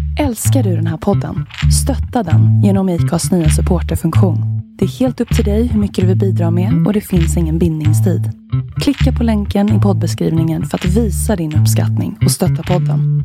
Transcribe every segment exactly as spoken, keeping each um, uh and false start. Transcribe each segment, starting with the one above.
Älskar du den här podden? Stötta den genom I C A:s nya supporterfunktion. Det är helt upp till dig hur mycket du vill bidra med och det finns ingen bindningstid. Klicka på länken i poddbeskrivningen för att visa din uppskattning och stötta podden.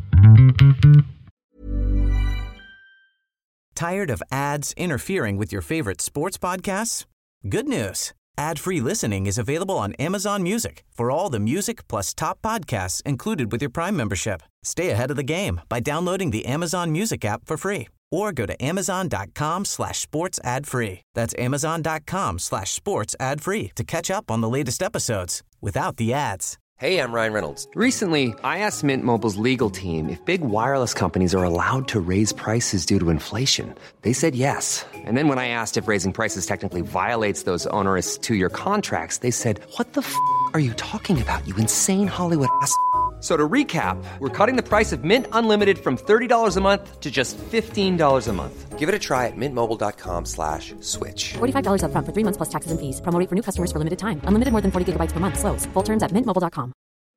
Tired of ads interfering with your favorite sports podcasts? Good news. Ad-free listening is available on Amazon Music for all the music plus top podcasts included with your Prime membership. Stay ahead of the game by downloading the Amazon Music app for free or go to amazon.com slash sports ad free. That's amazon.com slash sports ad free to catch up on the latest episodes without the ads. Hey, I'm Ryan Reynolds. Recently, I asked Mint Mobile's legal team if big wireless companies are allowed to raise prices due to inflation. They said yes. And then when I asked if raising prices technically violates those onerous two-year contracts, they said, what the f*** are you talking about, you insane Hollywood ass f- So to recap, we're cutting the price of Mint Unlimited from thirty dollars a month to just fifteen dollars a month. Give it a try at mintmobile.com slash switch. forty-five dollars up front for three months plus taxes and fees. Promo rate for new customers for limited time. Unlimited more than forty gigabytes per month. Slows full terms at mint mobile dot com.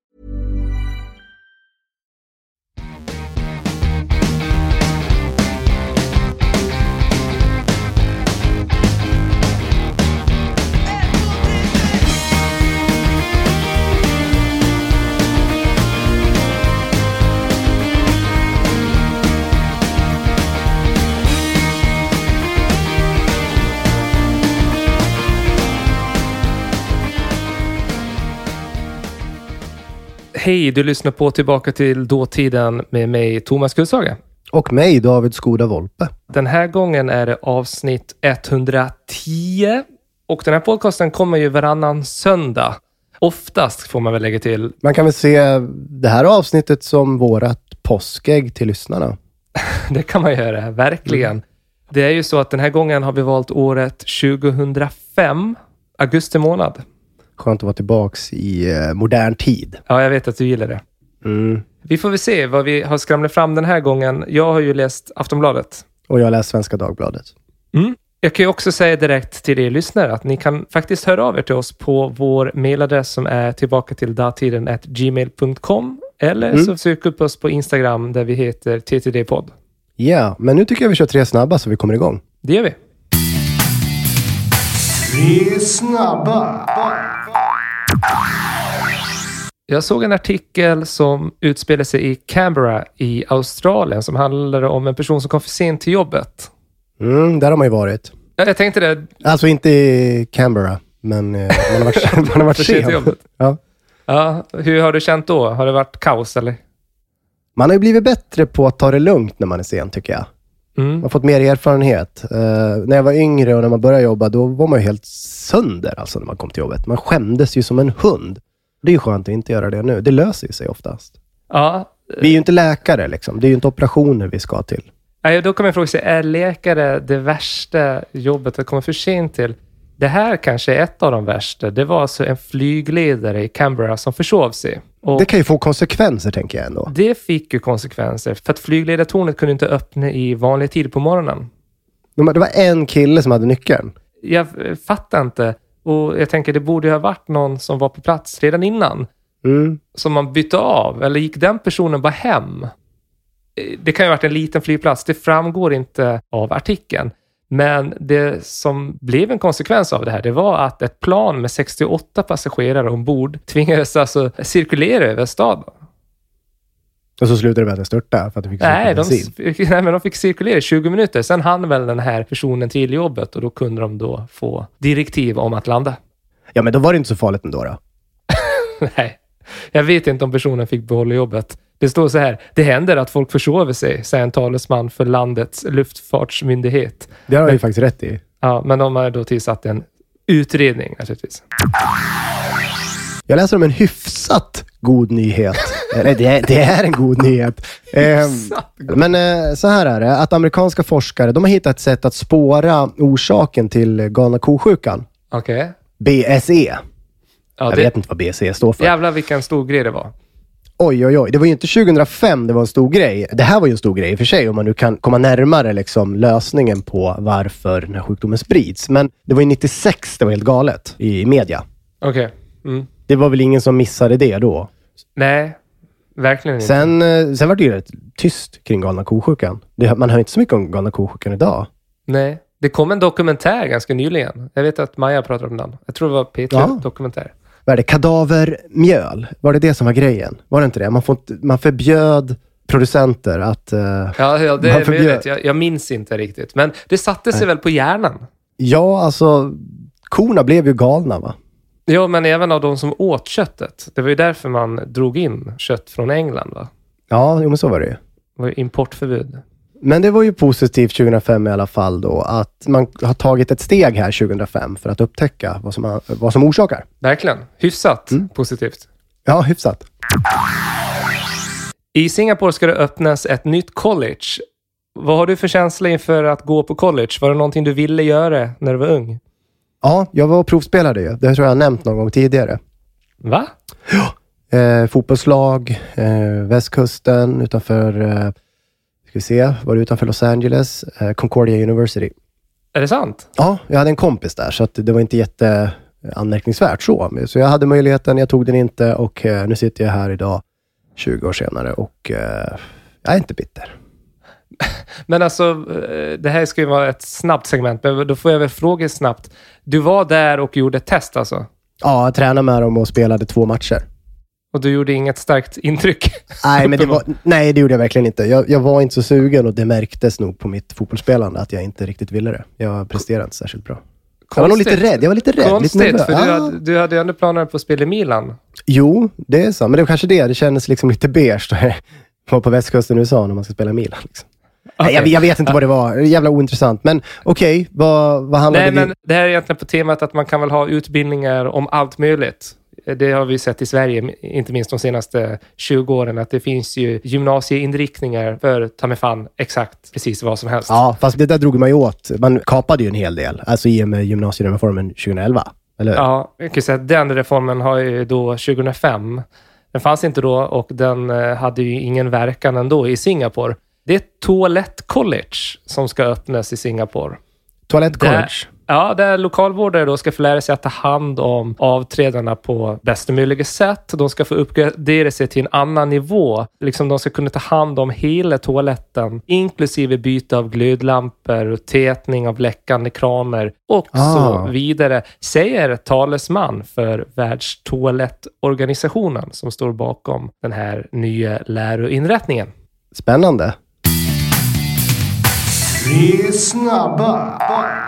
Hej, du lyssnar på Tillbaka till dåtiden med mig, Thomas Kullshaga. Och mig, David Skoda Volpe. Den här gången är det avsnitt etthundratio. Och den här podcasten kommer ju varannan söndag. Oftast får man väl lägga till. Man kan väl se det här avsnittet som vårat påskägg till lyssnarna. Det kan man göra, verkligen. Mm. Det är ju så att den här gången har vi valt året tjugohundrafem, augusti månad. Skönt att vara tillbaks i eh, modern tid. Ja, jag vet att du gillar det. Mm. Vi får väl se vad vi har skramlat fram den här gången. Jag har ju läst Aftonbladet. Och jag har läst Svenska Dagbladet. Mm. Jag kan ju också säga direkt till er lyssnare att ni kan faktiskt höra av er till oss på vår mailadress som är tillbaka till datiden at gmail dot com. Eller mm. så sök upp oss på Instagram där vi heter T T D-podd. Ja, men nu tycker jag vi kör tre snabba så vi kommer igång. Det gör vi. Tre snabba. Jag såg en artikel som utspelade sig i Canberra i Australien som handlade om en person som kom för sent till jobbet. Mm, där har man ju varit. Ja, jag tänkte det. Alltså inte i Canberra, men eh, man har varit, man har varit sen till jobbet. Ja. Ja, hur har du känt då? Har det varit kaos eller? Man har ju blivit bättre på att ta det lugnt när man är sen, tycker jag. Mm. Man har fått mer erfarenhet. Uh, när jag var yngre och när man började jobba, då var man ju helt sönder alltså när man kom till jobbet. Man skämdes ju som en hund. Det är ju skönt att inte göra det nu. Det löser ju sig oftast. Ja. Vi är ju inte läkare liksom. Det är ju inte operationer vi ska till. Ja, då kan man fråga sig, är läkare det värsta jobbet att komma för sent till? Det här kanske är ett av de värsta. Det var alltså en flygledare i Canberra som försov sig. Och det kan ju få konsekvenser, tänker jag ändå. Det fick ju konsekvenser. För att flygledartornet kunde inte öppna i vanlig tid på morgonen. Det var en kille som hade nyckeln. Jag fattar inte. Och jag tänker, det borde ha varit någon som var på plats redan innan. Mm. Som man bytte av. Eller gick den personen bara hem? Det kan ju ha varit en liten flygplats. Det framgår inte av artikeln. Men det som blev en konsekvens av det här, det var att ett plan med sextioåtta passagerare ombord tvingades alltså cirkulera över staden. Och så slutade det med att det störta för att det fick nej, de, nej, men de fick cirkulera i tjugo minuter. Sen hann väl den här personen till jobbet och då kunde de då få direktiv om att landa. Ja, men då var det inte så farligt ändå då. Nej, jag vet inte om personen fick behålla jobbet. Det står så här, det händer att folk försover sig, säger en talesman för landets luftfartsmyndighet. Det har men, ju faktiskt rätt i. Ja, men de har då tillsatt en utredning naturligtvis. Jag läser om en hyfsat god nyhet. Eller det är, det är en god nyhet. Eh, men eh, så här är det, att amerikanska forskare, de har hittat ett sätt att spåra orsaken till galna kosjukan. Okej. Okay. B S E. Ja, jag det, vet inte vad B S E står för. Jävlar vilken stor grej det var. Oj, oj, oj. Det var ju inte tjugohundrafem det var en stor grej. Det här var ju en stor grej i och för sig, om man nu kan komma närmare liksom, lösningen på varför den här sjukdomen sprids. Men det var ju nittiosex det var helt galet i media. Okej. Okay. Mm. Det var väl ingen som missade det då? Nej, verkligen inte. Sen, eh, sen var det ju rätt tyst kring galna ko-sjukan. Det, man hör inte så mycket om galna ko-sjukan idag. Nej, det kom en dokumentär ganska nyligen. Jag vet att Maja pratar om den. Jag tror det var P tre-dokumentär. Vad är det? Kadavermjöl. Var det det som var grejen? Var det inte det? Man, får inte, man förbjöd producenter att... Uh, ja, ja, det man förbjöd... vet jag. Jag minns inte riktigt. Men det satte sig Nej. väl på hjärnan? Ja, alltså... Korna blev ju galna, va? Ja, men även av de som åt köttet. Det var ju därför man drog in kött från England, va? Ja, jo, men så var det ju. Det var ju importförbud. Men det var ju positivt tjugohundrafem i alla fall då, att man har tagit ett steg här tjugohundrafem för att upptäcka vad som, vad som orsakar. Verkligen. Hyfsat mm. positivt. Ja, hyfsat. I Singapore ska det öppnas ett nytt college. Vad har du för känsla inför att gå på college? Var det någonting du ville göra när du var ung? Ja, jag var och provspelade ju. Det tror jag har nämnt någon gång tidigare. Va? Ja. Eh, fotbollslag, eh, västkusten utanför... Eh, ska vi se, var det utanför Los Angeles, eh, Concordia University. Är det sant? Ja, jag hade en kompis där så att det var inte jätte anmärkningsvärt så. Så jag hade möjligheten, jag tog den inte och eh, nu sitter jag här idag tjugo år senare och eh, jag är inte bitter. Men alltså, det här ska ju vara ett snabbt segment, men då får jag väl fråga snabbt. Du var där och gjorde ett test alltså? Ja, jag tränade med dem och spelade två matcher. Och du gjorde inget starkt intryck? Nej, men det, var, nej, det gjorde jag verkligen inte. Jag, jag var inte så sugen och det märktes nog på mitt fotbollsspelande att jag inte riktigt ville det. Jag presterade inte särskilt bra. Konstigt. Jag var nog lite rädd. Jag var lite rädd. Konstigt, lite för du, ah. hade, du hade ju ändå planer på att spela i Milan. Jo, det är så. Men det var kanske det. Det kändes liksom lite beige när jag var på västkusten i U S A när man ska spela i Milan. Liksom. Okay. Nej, jag, jag vet inte vad det var. Det är jävla ointressant. Men okej, okay, vad, vad handlar Nej, det om? Men det här är egentligen på temat att man kan väl ha utbildningar om allt möjligt. Det har vi sett i Sverige, inte minst de senaste tjugo åren, att det finns ju gymnasieinriktningar för, ta mig fan, exakt precis vad som helst. Ja, fast det där drog man ju åt. Man kapade ju en hel del, alltså i och med gymnasiereformen tjugoelva, eller hur? Ja, jag kan säga att den reformen har ju då tjugohundrafem. Den fanns inte då och den hade ju ingen verkan ändå i Singapore. Det är Toalett College som ska öppnas i Singapore. Toalett College? Där, ja, där lokalvårdare då ska få lära sig att ta hand om avträdarna på bästa möjliga sätt. De ska få uppgradera sig till en annan nivå. Liksom de ska kunna ta hand om hela toaletten, inklusive byte av glödlampor och tätning av läckande kraner och ah. så vidare, säger talesman för Världstoalettorganisationen som står bakom den här nya läroinrättningen. Spännande. Vi är snabba.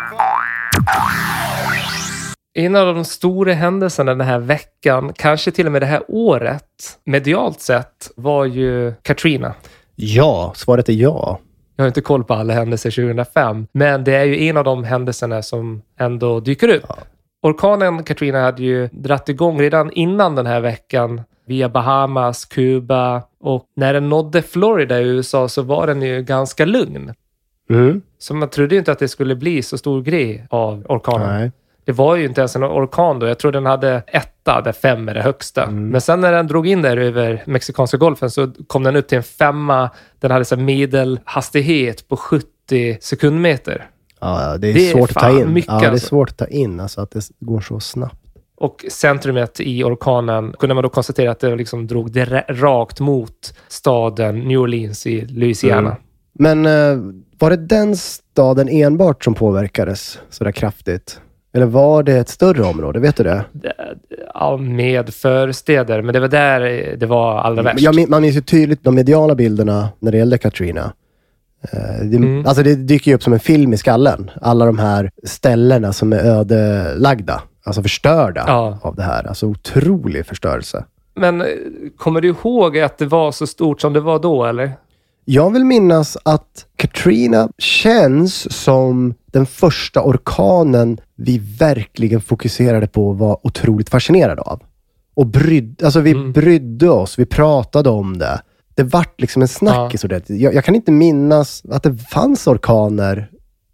En av de stora händelserna den här veckan, kanske till och med det här året, medialt sett, var ju Katrina. Ja, svaret är ja. Jag har inte koll på alla händelser tjugohundrafem, men det är ju en av de händelserna som ändå dyker upp. Ja. Orkanen Katrina hade ju dratt igång redan innan den här veckan via Bahamas, Kuba, och när den nådde Florida i U S A så var den ju ganska lugn. Mm. Så man trodde ju inte att det skulle bli så stor grej av orkanen. Nej. Det var ju inte ens en orkan då. Jag tror den hade etta, där fem är det högsta. Mm. Men sen när den drog in där över Mexikanska golfen så kom den upp till en femma. Den hade så medelhastighet på sjuttio sekundmeter. Ja, det är, det är svårt att ta in. Mycket, ja, det är alltså. svårt att ta in, alltså att det går så snabbt. Och centrumet i orkanen kunde man då konstatera att det liksom drog det rakt mot staden New Orleans i Louisiana. Mm. Men uh, var det den staden enbart som påverkades så där kraftigt? Eller var det ett större område? Vet du det? Ja, med förstäder. Men det var där det var allra värst. Jag, man minns ju tydligt de mediala bilderna när det gällde Katrina. Uh, det, mm. Alltså det dyker ju upp som en film i skallen. Alla de här ställena som är ödelagda. Alltså förstörda ja. av det här. Alltså otrolig förstörelse. Men kommer du ihåg att det var så stort som det var då, eller? Jag vill minnas att Katrina känns som den första orkanen vi verkligen fokuserade på och var otroligt fascinerade av. Och bryd, alltså vi mm. brydde oss, vi pratade om det. Det vart liksom en snackis. Ja. Jag, jag kan inte minnas att det fanns orkaner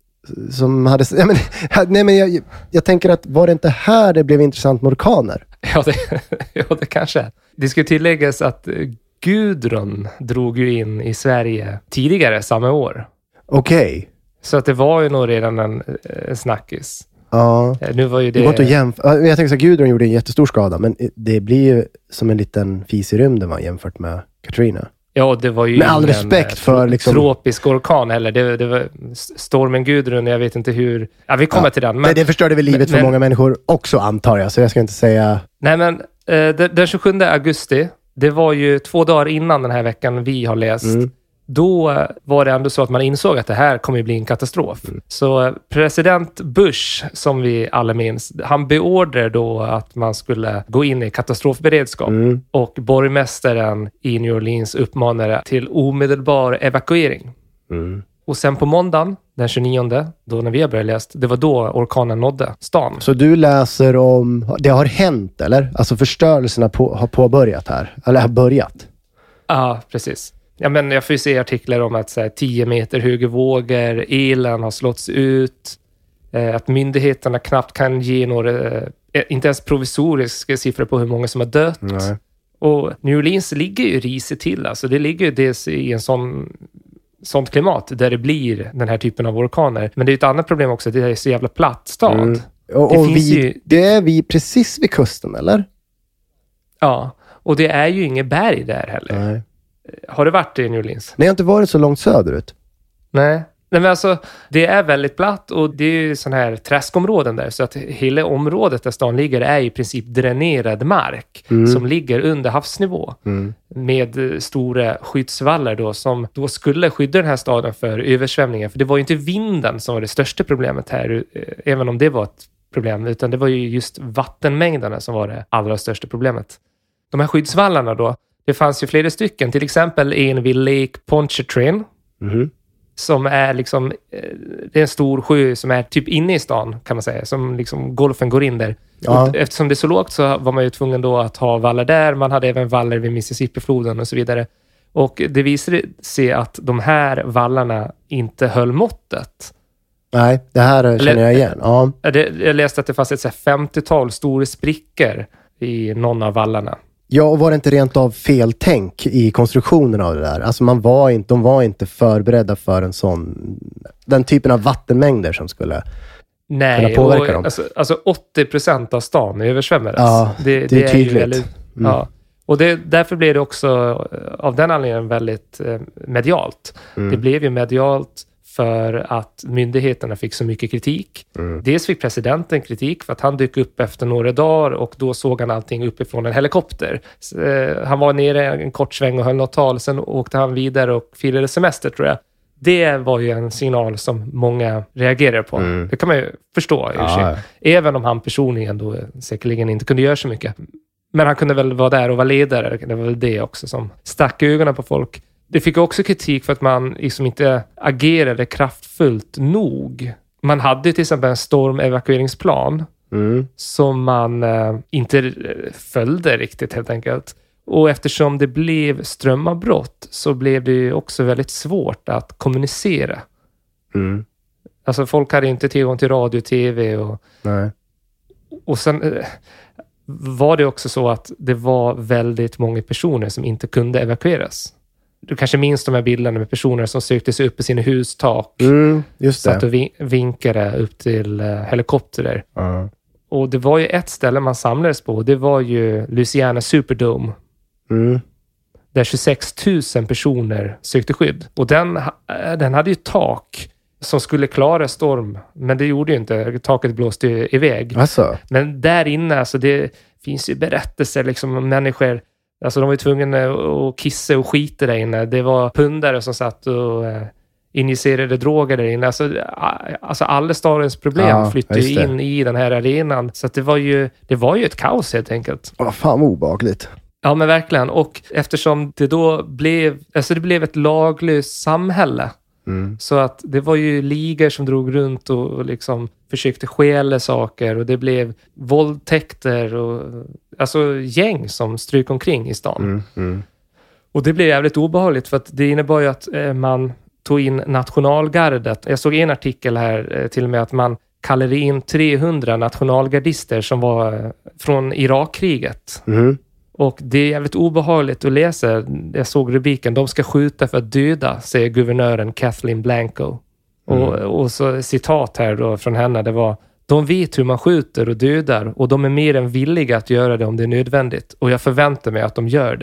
som hade... Jag, men, nej, men jag, jag tänker att var det inte här det blev intressant med orkaner? Ja, det, ja, det kanske. Det ska tilläggas att Gudrun drog ju in i Sverige tidigare samma år. Okej. Okay. Så att det var ju nog redan en, en snackis. Ja. Nu var ju det... det går inte att jämföra. Jag tänker så att Gudrun gjorde en jättestor skada, men det blir ju som en liten fis i rymden va, jämfört med Katrina. Ja, det var ju med all respekt för liksom... tropisk orkan heller. Det, det var stormen Gudrun, jag vet inte hur... Ja, vi kommer ja. till den. Men, Nej, det förstörde väl livet men, för många människor också, antar jag. Så jag ska inte säga... Nej, men eh, den tjugosjunde augusti, det var ju två dagar innan den här veckan vi har läst. Mm. Då var det ändå så att man insåg att det här kommer bli en katastrof. Mm. Så president Bush, som vi alla minns, han beordrade då att man skulle gå in i katastrofberedskap. Mm. Och borgmästaren i New Orleans uppmanade till omedelbar evakuering. Mm. Och sen på måndagen, den tjugonionde, då när vi har börjat läst, det var då orkanen nådde stan. Så du läser om, det har hänt eller? Alltså förstörelserna på, har påbörjat här, eller har börjat? Ja, precis. Ja, men jag får ju se artiklar om att så här, tio meter höga vågor, elen har slått ut, eh, att myndigheterna knappt kan ge några, eh, inte ens provisoriska siffror på hur många som har dött. Nej. Och New Orleans ligger ju risigt till, alltså det ligger ju dels i en sån sånt klimat där det blir den här typen av orkaner. Men det är ett annat problem också, det är så jävla platt stad. Mm. Och, det, och finns vi, ju... det är vi precis vid kusten, eller? Ja, och det är ju inget berg där heller. Nej. Har du varit i New Orleans? Nej, jag har inte varit så långt söderut. Nej. Nej, men alltså, det är väldigt platt och det är ju sån här träskområden där. Så att hela området där stan ligger är i princip dränerad mark mm. som ligger under havsnivå. Mm. Med stora skyddsvallar då som då skulle skydda den här staden för översvämningar. För det var ju inte vinden som var det största problemet här, även om det var ett problem. Utan det var ju just vattenmängderna som var det allra största problemet. De här skyddsvallarna då, det fanns ju flera stycken. Till exempel en vid Lake Pontchartrain. Mm. Som är liksom, det är en stor sjö som är typ inne i stan kan man säga. Som liksom golfen går in där. Ja. Eftersom det är så lågt så var man ju tvungen då att ha vallar där. Man hade även vallar vid Mississippi-floden och så vidare. Och det visade sig att de här vallarna inte höll måttet. Nej, det här känner jag igen. Ja. Jag läste att det fanns ett så här femtiotal stora sprickor i någon av vallarna. Ja, och var det inte rent av fel tänk i konstruktionen av det där? Alltså man var inte, de var inte förberedda för en sån, den typen av vattenmängder som skulle Nej, kunna påverka och, dem. Alltså, alltså åttio procent av stan översvämmades. Ja, det, det, det är tydligt. Är ju väldigt, mm. ja. Och det, därför blev det också av den anledningen väldigt eh, medialt. Mm. Det blev ju medialt för att myndigheterna fick så mycket kritik. Mm. Dels fick presidenten kritik för att han dök upp efter några dagar och då såg han allting uppifrån en helikopter. Så, eh, han var nere en kort sväng och höll något tal, sen åkte han vidare och firade semester tror jag. Det var ju en signal som många reagerar på. Mm. Det kan man ju förstå. Ja. Även om han personligen då säkerligen inte kunde göra så mycket. Men han kunde väl vara där och vara ledare. Det var väl det också som stack ögonen på folk. Det fick också kritik för att man liksom inte agerade kraftfullt nog. Man hade till exempel en stormevakueringsplan mm. som man eh, inte följde riktigt helt enkelt. Och eftersom det blev strömavbrott så blev det också väldigt svårt att kommunicera. Mm. Alltså folk hade inte tillgång till radio, tv och... Nej. Och sen eh, var det också så att det var väldigt många personer som inte kunde evakueras. Du kanske minns de här bilderna med personer som sökte sig upp i sina hustak. Mm, just det. Satt och vin- vinkade upp till uh, helikopterer. Uh. Och det var ju ett ställe man samlades på. Det var ju Louisiana Superdome. Mm. Där tjugosex tusen personer sökte skydd. Och den, den hade ju tak som skulle klara storm. Men det gjorde ju inte. Taket blåste ju iväg. Alltså. Men där inne, alltså det finns ju berättelser liksom om människor. Alltså de var ju tvungna att kissa och skita där inne. Det var pundare som satt och eh, injicerade droger där inne. Alltså, alltså alla stadens problem ja, flyttade in i den här arenan. Så att det var ju det var ju ett kaos helt enkelt. Vad fan obehagligt. Ja men verkligen. Och eftersom det då blev, alltså det blev ett laglöst samhälle. Mm. Så att det var ju ligor som drog runt och, och liksom försökte stjäla saker och det blev våldtäkter och alltså gäng som stryk omkring i stan. Mm. Mm. Och det blev jävligt obehagligt för att det innebar ju att eh, man tog in nationalgardet. Jag såg en artikel här eh, till och med att man kallade in trehundra nationalgardister som var eh, från Irakkriget. Mm. Och det är jävligt obehagligt att läsa. Jag såg rubriken. De ska skjuta för att döda, säger guvernören Kathleen Blanco. Mm. Och, och så citat här då från henne. Det var: de vet hur man skjuter och dödar. Och de är mer än villiga att göra det om det är nödvändigt. Och jag förväntar mig att de gör det.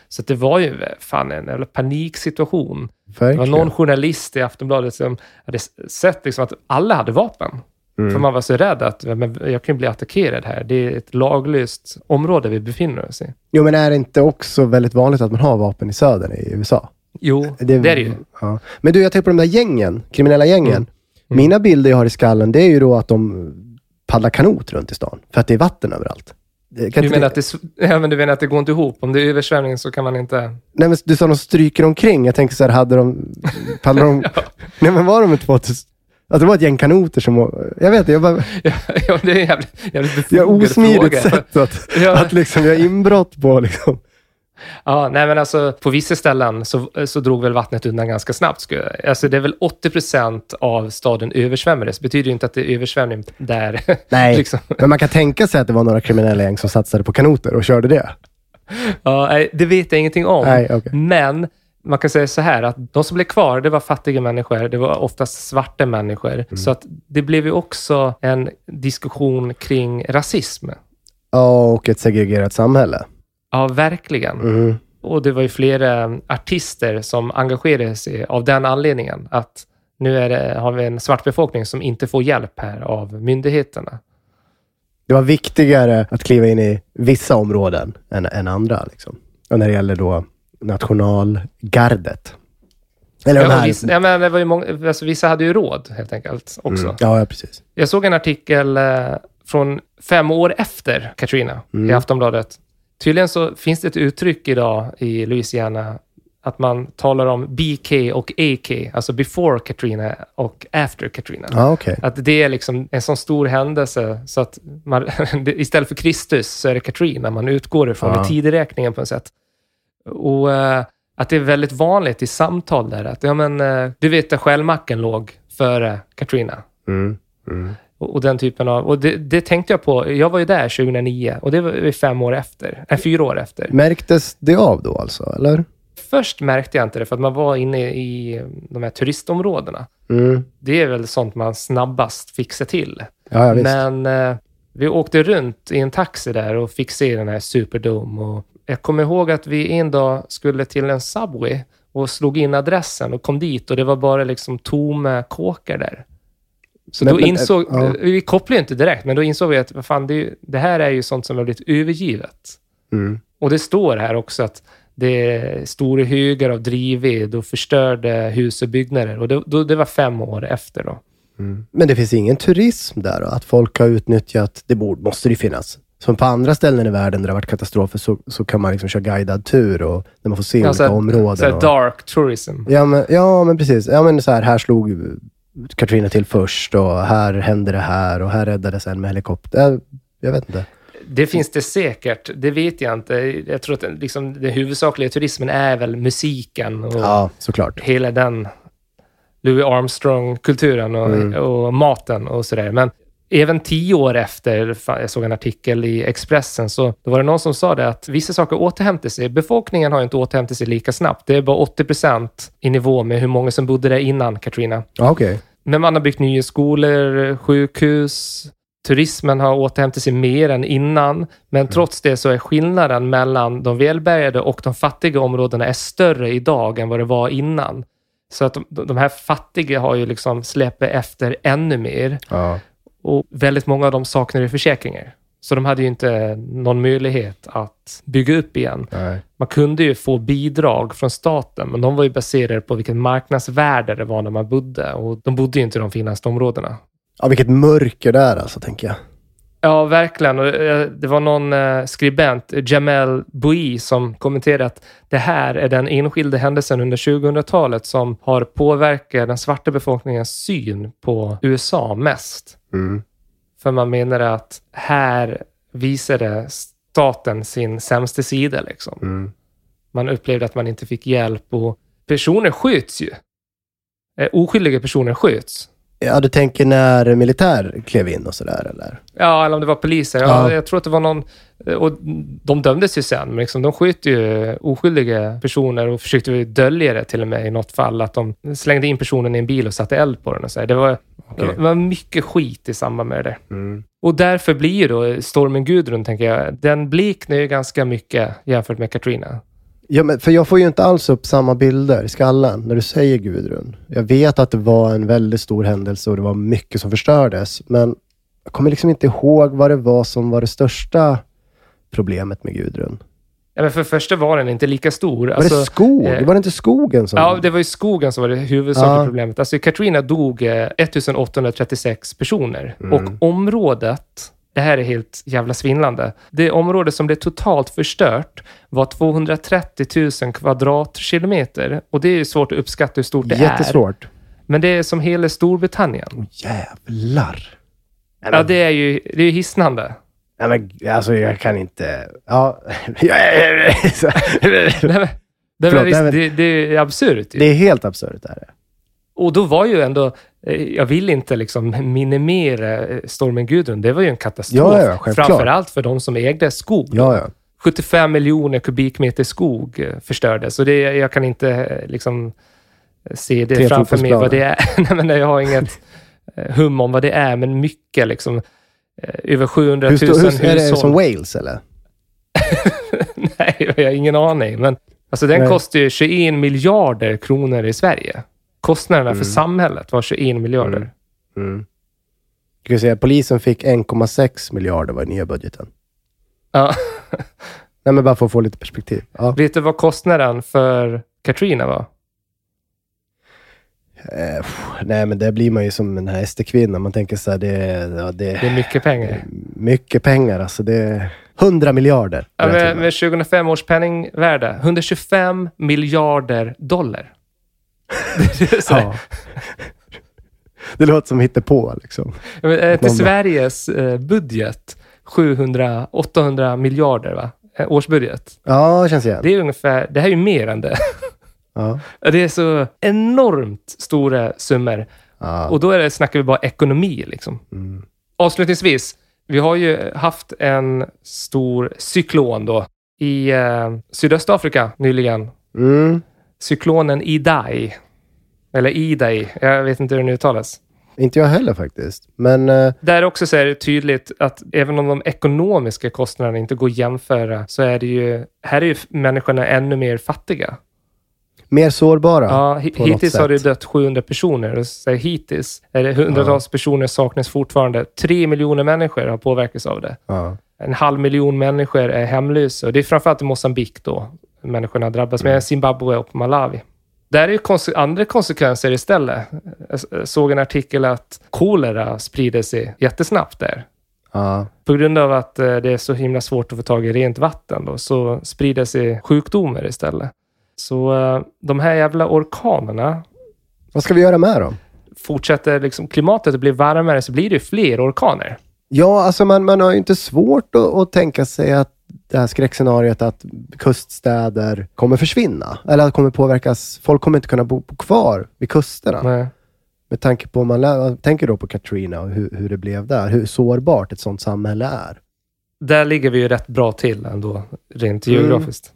Så att det var ju fan en eller paniksituation. Verkligen. Det var någon journalist i Aftonbladet som hade sett liksom att alla hade vapen. Mm. För man var så rädd att men jag kan bli attackerad här. Det är ett laglöst område vi befinner oss i. Jo, men är det inte också väldigt vanligt att man har vapen i södern i U S A? Jo, det, det är det ju. Ja. Men du, jag tänker på de där gängen, kriminella gängen. Mm. Mm. Mina bilder jag har i skallen, det är ju då att de paddlar kanot runt i stan. För att det är vatten överallt. Kan du, menar det... Att det, ja, men du menar att det går inte ihop? Om det är översvämning så kan man inte... Nej, men du sa de stryker omkring. Jag tänkte så här, hade de... Paddlar de... ja. Nej, men var de ett tvåtusen... Att det var ett gäng kanoter som... Jag vet, jag bara... Ja, ja det är jävligt, jävligt befogad fråga. Jag osmidigt sätt att, ja. att liksom, jag är inbrott på liksom... Ja, nej men alltså på vissa ställen så, så drog väl vattnet undan ganska snabbt. Skulle, alltså det är väl åttio procent av staden översvämmades. Det betyder ju inte att det är översvämning där. Nej, liksom. Men man kan tänka sig att det var några kriminella gäng som satsade på kanoter och körde det. Ja, nej, det vet jag ingenting om. Nej, okay. Men man kan säga så här att de som blev kvar, det var fattiga människor. Det var oftast svarta människor. Mm. Så att det blev ju också en diskussion kring rasism. Ja, och ett segregerat samhälle. Ja, verkligen. Mm. Och det var ju flera artister som engagerade sig av den anledningen. Att nu är det, har vi en svart befolkning som inte får hjälp här av myndigheterna. Det var viktigare att kliva in i vissa områden än, än andra. Liksom. Och när det gäller då nationalgardet. Eller ja, de här... vissa, ja, men det var ju många, alltså, vissa hade ju råd helt enkelt också. Mm. Ja, ja, precis. Jag såg en artikel eh, från fem år efter Katrina mm. i Aftonbladet. Tydligen så finns det ett uttryck idag i Louisiana att man talar om B K och A K, alltså before Katrina och after Katrina. Ah, okay. Att det är liksom en sån stor händelse så att man, istället för Kristus så är det Katrina man utgår ifrån ah. i tideräkningen på ett sätt. Och uh, att det är väldigt vanligt i samtal där att ja men uh, du vet att Shellmacken låg före Katrina. Mm. Mm. Och, och den typen av, och det, det tänkte jag på, jag var ju där tjugohundranio och det var fem år efter, äh, fyra år efter. Märktes det av då alltså, eller? Först märkte jag inte det för att man var inne i de här turistområdena. Mm. Det är väl sånt man snabbast fixar till. Ja, ja, visst. Men eh, vi åkte runt i en taxi där och fick se den här Superdome. Och jag kommer ihåg att vi en dag skulle till en Subway och slog in adressen och kom dit och det var bara liksom tomma kåkar där. Så men, då men, insåg, äh, ja. vi kopplade inte direkt, men då insåg vi att vad fan, det, det här är ju sånt som har blivit övergivet. Mm. Och det står här också att det är stora högar av drivved och förstörde hus och byggnader. Och det, då, det var fem år efter då. Mm. Men det finns ingen turism där då? Att folk har utnyttjat, det borde, måste det finnas. Som på andra ställen i världen där det har varit katastrofer så, så kan man liksom köra guidad tur och där man får se ja, olika så områden. Så och, dark tourism. Ja men, ja, men precis. Ja, men så här, här slog Katrina till först och här hände det här och här räddades en med helikopter. Jag, jag vet inte. Det finns det säkert. Det vet jag inte. Jag tror att liksom, den huvudsakliga turismen är väl musiken. Och ja, såklart. Hela den Louis Armstrong-kulturen och, mm. och maten och sådär. Men även tio år efter, jag såg en artikel i Expressen, så då var det någon som sa det att vissa saker återhämtar sig. Befolkningen har inte återhämtat sig lika snabbt. Det är bara åttio procent i nivå med hur många som bodde där innan Katrina. Okej. Okay. Men man har byggt nya skolor, sjukhus. Turismen har återhämtat sig mer än innan. Men mm. trots det så är skillnaden mellan de välbärgade och de fattiga områdena är större idag än vad det var innan. Så att de, de här fattiga har ju liksom släppt efter ännu mer. Ja. Och väldigt många av dem saknar ju försäkringar. Så de hade ju inte någon möjlighet att bygga upp igen. Nej. Man kunde ju få bidrag från staten, men de var ju baserade på vilket marknadsvärde det var när man bodde. Och de bodde ju inte i de finaste områdena. Ja, vilket mörker där alltså, tänker jag. Ja, verkligen. Och det var någon skribent, Jamel Bouy, som kommenterade att det här är den enskilda händelsen under tjugohundratalet som har påverkat den svarta befolkningens syn på U S A mest. Mm. För man menar att här visade staten sin sämsta sida. Liksom. Mm. Man upplevde att man inte fick hjälp och personer skjuts ju. Oskyldiga personer skjuts. Ja, du tänker när militär klev in och sådär, eller? Ja, eller om det var poliser. Ja, ja. Jag tror att det var någon... Och de dömdes ju sen, men liksom, de sköt ju oskyldiga personer och försökte dölja det till och med i något fall. Att de slängde in personen i en bil och satte eld på den. Och så. Det, var, okay. det var mycket skit i samband med det. Mm. Och därför blir ju då stormen Gudrun, tänker jag, den bleknar ju ganska mycket jämfört med Katrina. Ja, men för jag får ju inte alls upp samma bilder i skallen när du säger Gudrun. Jag vet att det var en väldigt stor händelse och det var mycket som förstördes. Men jag kommer liksom inte ihåg vad det var som var det största problemet med Gudrun. Ja, men för första var den inte lika stor. Var alltså, det skog? Eh, var det inte skogen som... Ja, det var ju skogen som var det huvudsakliga ja. problemet. Alltså Katrina dog eh, ettonhundratrettiosex personer. Mm. Och området, det här är helt jävla svindlande. Det område som blev totalt förstört var tvåhundratrettio tusen kvadratkilometer. Och det är ju svårt att uppskatta hur stort det är. Jättesvårt. Men det är som hela Storbritannien. Åh, jävlar. Nej, Ja, det är ju det är ju hisnande. Nej, men alltså jag kan inte... Ja. Nej, men, det, Förlåt, visst, nej, men- det, det är absurt ju. Det är helt absurt det här. Och då var ju ändå, eh, jag vill inte liksom minimera eh, stormen Gudrun. Det var ju en katastrof. Ja, ja, självklart. Framförallt för de som ägde skog. Ja, ja. sjuttiofem miljoner kubikmeter skog eh, förstördes. Och det, jag kan inte eh, liksom se det Tre framför mig vad det är. fotbollsplaner. Nej, men jag har inget eh, hum om vad det är, men mycket liksom. Eh, över sjuhundratusen Hur, hushåll. hur, är det som Wales eller? Nej, jag har ingen aning. Men alltså den Nej. kostar ju tjugoen miljarder kronor i Sverige. Kostnaderna för samhället var tjugoen miljarder. Mm. Mm. Jag kan säga att polisen fick en komma sex miljarder var i nya budgeten. Ja. Nej, men bara för att få lite perspektiv. Ja. Vet du vad kostnaden för Katrina var? Eh, pff, nej, men det blir man ju som den här S D-kvinnan. Man tänker så här, det, ja, det, Det är mycket pengar. mycket pengar. Alltså det är hundra miljarder. Ja, jag med, tror. med tjugohundrafem års penningvärde. etthundratjugofem miljarder dollar. Det är så här. Ja. Det låter som hittepå liksom. Ja, men, eh, till Någon- Sveriges eh, budget sjuhundra åttahundra miljarder, va? Eh, årsbudget. Ja, det känns igen. Det är ungefär, det här är ju mer än det. Ja. Det är så enormt stora summor. Ja. Och då är det, snackar vi bara ekonomi liksom. Mm. Avslutningsvis, vi har ju haft en stor cyklon då i eh, Sydöstafrika nyligen. Mm. Cyklonen Idai. Eller Idai, jag vet inte hur den uttalas. Inte jag heller faktiskt. Men eh, Där också så är det tydligt att även om de ekonomiska kostnaderna inte går att jämföra, så är det ju, här är ju människorna ännu mer fattiga. mer sårbara. Ja, hi- på något hittills har det sätt. dött sjuhundra personer. Och så här, hittills är det hundratals personer saknas fortfarande. Tre miljoner människor har påverkats av det. Ja. En halv miljon människor är hemlösa. Och det är framförallt i Mozambique då människorna drabbas, med Zimbabwe och Malawi. Där är ju konse- andra konsekvenser istället. Jag såg en artikel att kolera sprider sig jättesnabbt där. Ja. På grund av att eh, det är så himla svårt att få tag i rent vatten då, så sprider sig sjukdomar istället. Så eh, de här jävla orkanerna, Vad ska vi göra med dem? fortsätter liksom klimatet att bli varmare, så blir det fler orkaner. Ja, alltså man, man har ju inte svårt att, att tänka sig att det här skräckscenariot att kuststäder kommer försvinna. Eller att kommer påverkas. Folk kommer inte kunna bo, bo kvar vid kusterna. Nej. Med tanke på, man lä- tänker då på Katrina och hur, hur det blev där. Hur sårbart ett sånt samhälle är. Där ligger vi ju rätt bra till ändå, rent Mm. geografiskt.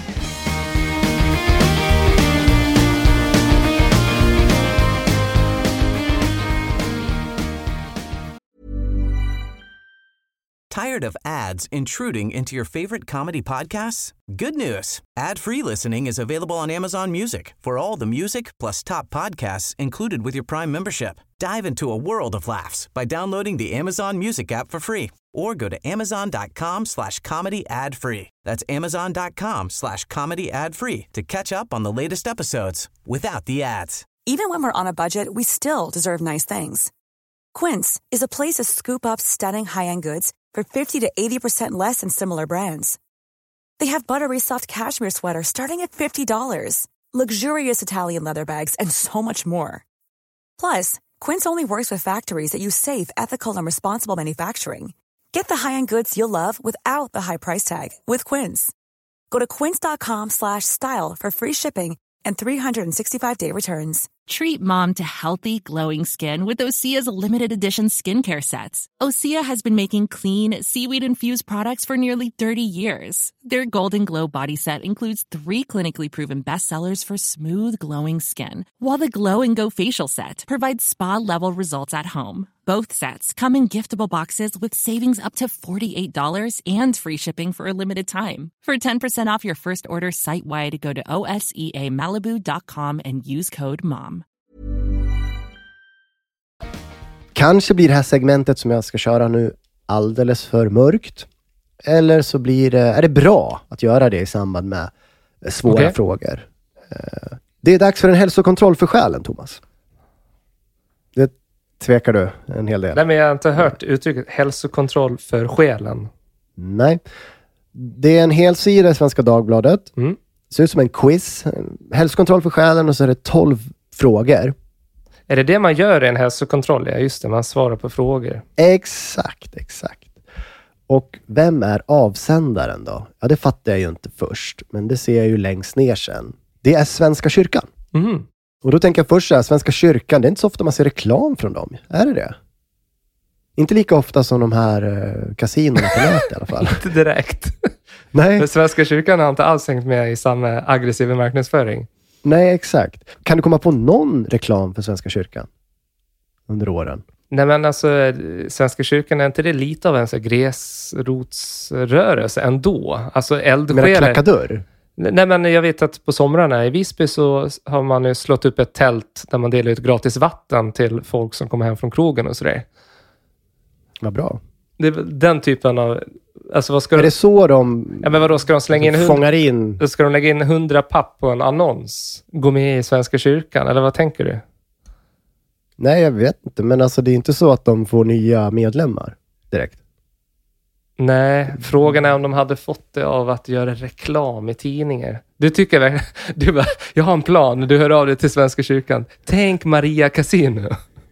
Tired of ads intruding into your favorite comedy podcasts? Good news. Ad-free listening is available on Amazon Music for all the music plus top podcasts included with your Prime membership. Dive into a world of laughs by downloading the Amazon Music app for free or go to amazon.com slash comedy ad free. That's amazon.com slash comedy ad free to catch up on the latest episodes without the ads. Even when we're on a budget, we still deserve nice things. Quince is a place to scoop up stunning high-end goods for fifty to eighty percent less than similar brands. They have buttery soft cashmere sweaters starting at fifty dollars, luxurious Italian leather bags, and so much more. Plus, Quince only works with factories that use safe, ethical, and responsible manufacturing. Get the high-end goods you'll love without the high price tag with Quince. Go to quince.com slash style for free shipping and three sixty-five day returns. Treat mom to healthy, glowing skin with Osea's limited edition skincare sets. Osea has been making clean, seaweed-infused products for nearly thirty years. Their Golden Glow body set includes three clinically proven bestsellers for smooth, glowing skin, while the Glow and Go facial set provides spa-level results at home. Both sets come in giftable boxes with savings up to forty-eight dollars and free shipping for a limited time. For ten percent off your first order site-wide, go to O S E A Malibu dot com and use code MOM. Kanske blir det här segmentet som jag ska köra nu alldeles för mörkt. Eller så blir det, är det bra att göra det i samband med svåra okay. frågor. Det är dags för en hälsokontroll för själen, Thomas. Det tvekar du en hel del. Nej, men jag har inte hört uttrycket hälsokontroll för själen. Nej. Det är en hel sida i Svenska Dagbladet. Mm. Det ser ut som en quiz. En hälsokontroll för själen och så är det tolv frågor. Är det det man gör i en hälsokontroll? Ja, just det. Man svarar på frågor. Exakt, exakt. Och vem är avsändaren då? Ja, det fattar jag ju inte först. Men det ser jag ju längst ner sen. Det är Svenska kyrkan. Mm. Och då tänker jag först så här, Svenska kyrkan, det är inte så ofta man ser reklam från dem. Är det det? Inte lika ofta som de här eh, kasinorna på nätet i alla fall. Inte direkt. Nej. För Svenska kyrkan har inte alls hängt med i samma aggressiva marknadsföring. Nej, exakt. Kan du komma på någon reklam för Svenska kyrkan under åren? Nej, men alltså Svenska kyrkan, är inte det lite av en så gräsrotsrörelse ändå? Alltså eldsjälar. Men knacka dörr? Nej, men jag vet att på somrarna i Visby så har man ju slått upp ett tält där man delar ut gratis vatten till folk som kommer hem från krogen och sådär. Vad bra. Det är den typen av... Alltså vad ska är de... det så de... Ja, men vadå, ska de slänga in... Fångar in... Då ska de lägga in hundra papp på en annons? Gå med i Svenska kyrkan? Eller vad tänker du? Nej, jag vet inte. Men alltså det är inte så att de får nya medlemmar direkt. Nej, frågan är om de hade fått det av att göra reklam i tidningar. Du tycker väl... Du bara, jag har en plan. Du hör av dig till Svenska kyrkan. Tänk Maria Casino.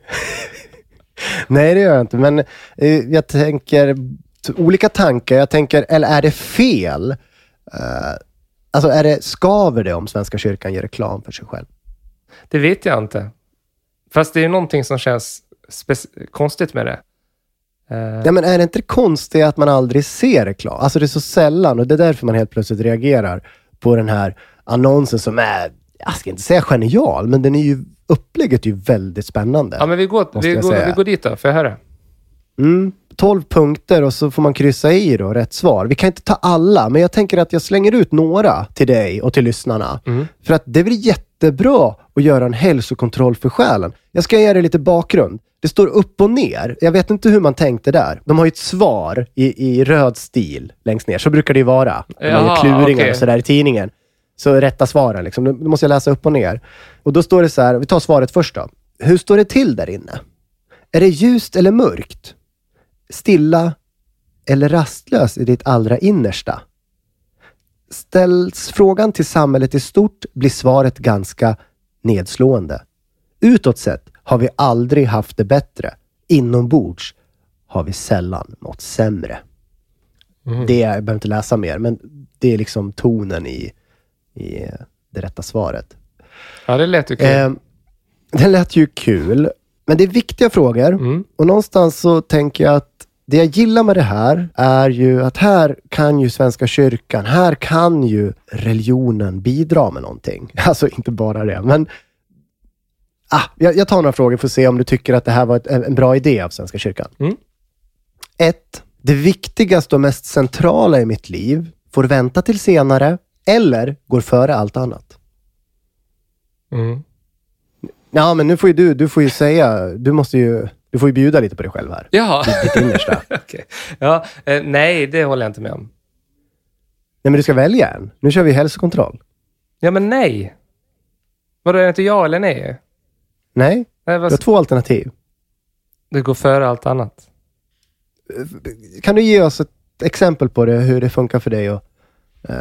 Nej, det gör jag inte. Men eh, jag tänker... Olika tankar. Jag tänker, eller är det fel? Uh, alltså är det, skaver det om Svenska kyrkan ger reklam för sig själv? Det vet jag inte. Fast det är ju någonting som känns spec- konstigt med det. Uh... Ja, men är det inte konstigt att man aldrig ser reklam? Alltså det är så sällan, och det är därför man helt plötsligt reagerar på den här annonsen som är, jag ska inte säga genial, men den är ju, upplägget är ju väldigt spännande. Ja, men vi går, vi går, vi går dit då, för jag höra. Mm, tolv punkter och så får man kryssa i då rätt svar. Vi kan inte ta alla, men jag tänker att jag slänger ut några till dig och till lyssnarna. Mm. För att det blir jättebra att göra en hälsokontroll för själen. Jag ska ge dig lite bakgrund. Det står upp och ner. Jag vet inte hur man tänkte där. De har ju ett svar i, i röd stil längst ner. Så brukar det ju vara. De har ju kluringar okay. och sådär i tidningen. Så rätta svaren liksom. Då måste jag läsa upp och ner. Och då står det så här, vi tar svaret först då. Hur står det till där inne? Är det ljust eller mörkt? Stilla eller rastlös i ditt allra innersta? Ställs frågan till samhället i stort blir svaret ganska nedslående. Utåt sett har vi aldrig haft det bättre. Inombords har vi sällan mått sämre. Mm. Det, jag behöver inte läsa mer, men det är liksom tonen i, i det rätta svaret. Ja, det lät ju kul. Eh, det lät ju kul. Men det är viktiga frågor. Mm. Och någonstans så tänker jag att det jag gillar med det här är ju att här kan ju Svenska kyrkan, här kan ju religionen bidra med någonting. Alltså inte bara det, men ah, jag, jag tar några frågor för att se om du tycker att det här var ett, en bra idé av Svenska kyrkan. Mm. Ett, det viktigaste och mest centrala i mitt liv får vänta till senare eller går före allt annat. Mm. Ja, men nu får ju du, du får ju säga, du måste ju, du får ju bjuda lite på dig själv här. Ja. Ditt innersta. Okay. Ja, eh, nej, det håller jag inte med om. Nej, men du ska välja en. Nu kör vi hälsokontroll. Ja, men nej. Vadå, är det inte ja eller nej? Nej, nej vad... du har två alternativ. Det går före allt annat. Kan du ge oss ett exempel på det, hur det funkar för dig? Och, uh...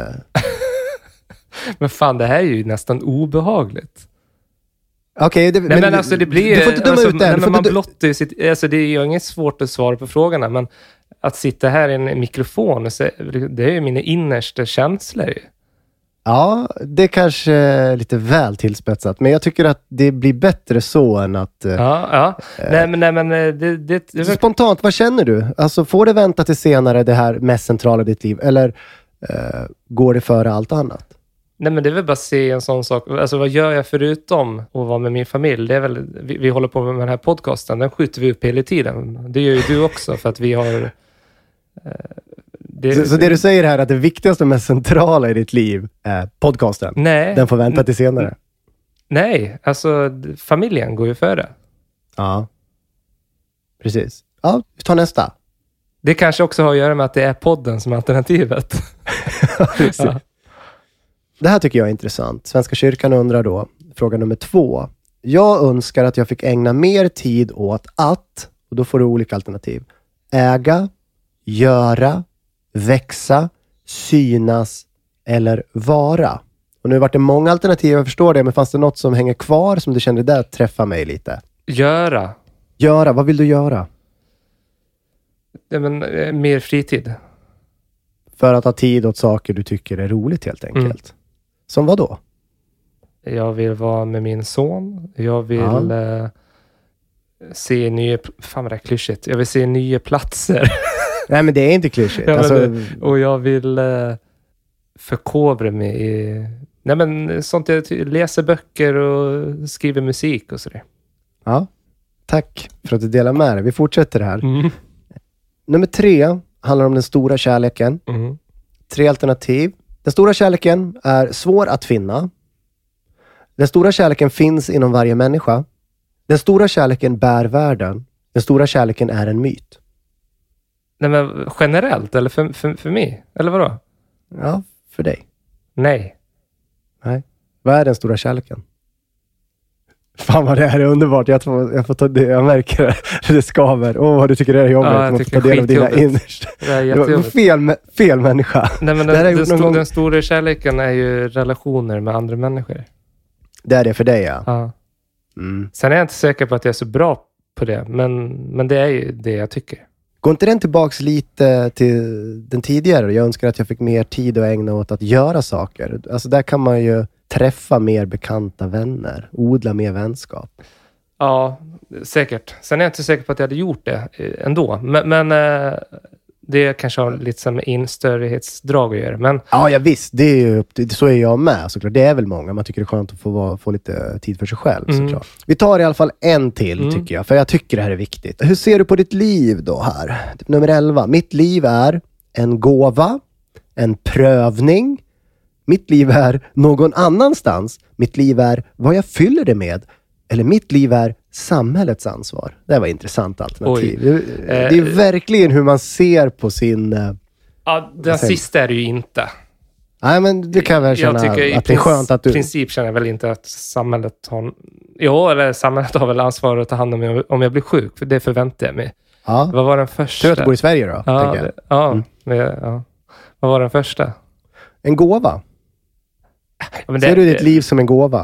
men fan, det här är ju nästan obehagligt. Okej, okay, nej, men alltså det blir... Du får inte döma alltså, ut det. Nej, men man blottar sitt... Alltså det är ju inget svårt att svara på frågorna, men att sitta här i en mikrofon, det är ju mina innersta känslor. Ja, det kanske är lite väl tillspetsat. Men jag tycker att det blir bättre så än att... Ja, ja. Äh, nej, men, nej, men det... det, det så spontant, vad känner du? Alltså, får det vänta till senare det här mest centrala i ditt liv? Eller uh, går det före allt annat? Nej, men det är väl bara att se en sån sak. Alltså, vad gör jag förutom att vara med min familj? Det är väl, vi, vi håller på med den här podcasten. Den skjuter vi upp hela tiden. Det gör ju du också, för att vi har... Uh, Det, så, så det du säger här är att det viktigaste och mest centrala i ditt liv är podcasten? Nej. Den får vänta till senare? Nej, alltså familjen går ju före. Ja, precis. Ja, vi tar nästa. Det kanske också har att göra med att det är podden som är alternativet. Ja. Det här tycker jag är intressant. Svenska kyrkan undrar då, fråga nummer två. Jag önskar att jag fick ägna mer tid åt att, och då får du olika alternativ, äga, göra, växa, synas eller vara. Och nu har det varit många alternativ, jag förstår det, men fanns det något som hänger kvar som du kände där träffar mig lite? Göra. Göra, vad vill du göra? Ja, men, mer fritid. För att ha tid åt saker du tycker är roligt helt enkelt. Mm. Som vad då? Jag vill vara med min son. Jag vill ja. eh, se nya... Fan vad det är klyschigt. Jag vill se nya platser. Nej, men det är inte klyschigt. Ja, alltså... det, och jag vill eh, förkovra mig i... Nej, men sånt jag läser böcker och skriver musik och sådär. Ja, tack för att du delar med dig. Vi fortsätter här. Mm. Nummer tre handlar om den stora kärleken. Mm. Tre alternativ. Den stora kärleken är svår att finna. Den stora kärleken finns inom varje människa. Den stora kärleken bär världen. Den stora kärleken är en myt. Nej, men generellt eller för, för, för mig? Eller vadå? Ja, för dig. Nej. Nej. Vad är den stora kärleken? Fan vad det här är underbart. Jag, får, jag får ta det. Jag märker det. Det skaver. Åh, vad du tycker det är jobbigt. Ja, man får ta del av dina innersta. Det är jättejobbigt. Fel, fel människa. Nej, men den, den, sto- gång... den stora kärleken är ju relationer med andra människor. Det är det för dig, ja. Ja. Mm. Sen är jag inte säker på att jag är så bra på det. Men, men det är ju det jag tycker. Går inte den tillbaks lite till den tidigare? Jag önskar att jag fick mer tid att ägna åt att göra saker. Alltså där kan man ju träffa mer bekanta vänner. Odla mer vänskap. Ja, säkert. Sen är jag inte säker på att jag hade gjort det ändå. Men, men det kanske har lite som instörrighetsdrag att göra. Men... Ja, ja, visst. Det är ju, så är jag med såklart. Det är väl många. Man tycker det är skönt att få, vara, få lite tid för sig själv. Mm. Såklart. Vi tar i alla fall en till mm. tycker jag. För jag tycker det här är viktigt. Hur ser du på ditt liv då här? Nummer elva. Mitt liv är en gåva. En prövning. Mitt liv är någon annanstans. Mitt liv är vad jag fyller det med. Eller mitt liv är samhällets ansvar. Det var ett intressant alternativ. Det, det är eh, verkligen hur man ser på sin... Ja, den sista är det ju inte. Nej, men det kan jag väl känna jag tycker att det är skönt att du... I princip känner jag väl inte att samhället har... Jo, eller samhället har väl ansvar att ta hand om mig om jag blir sjuk. För det förväntar jag mig. Ja. Vad var den första? Du att du bor i Sverige då? Ja, det, ja, mm. men, ja. Vad var den första? En gåva. Ja, det, ser du ditt liv som en gåva?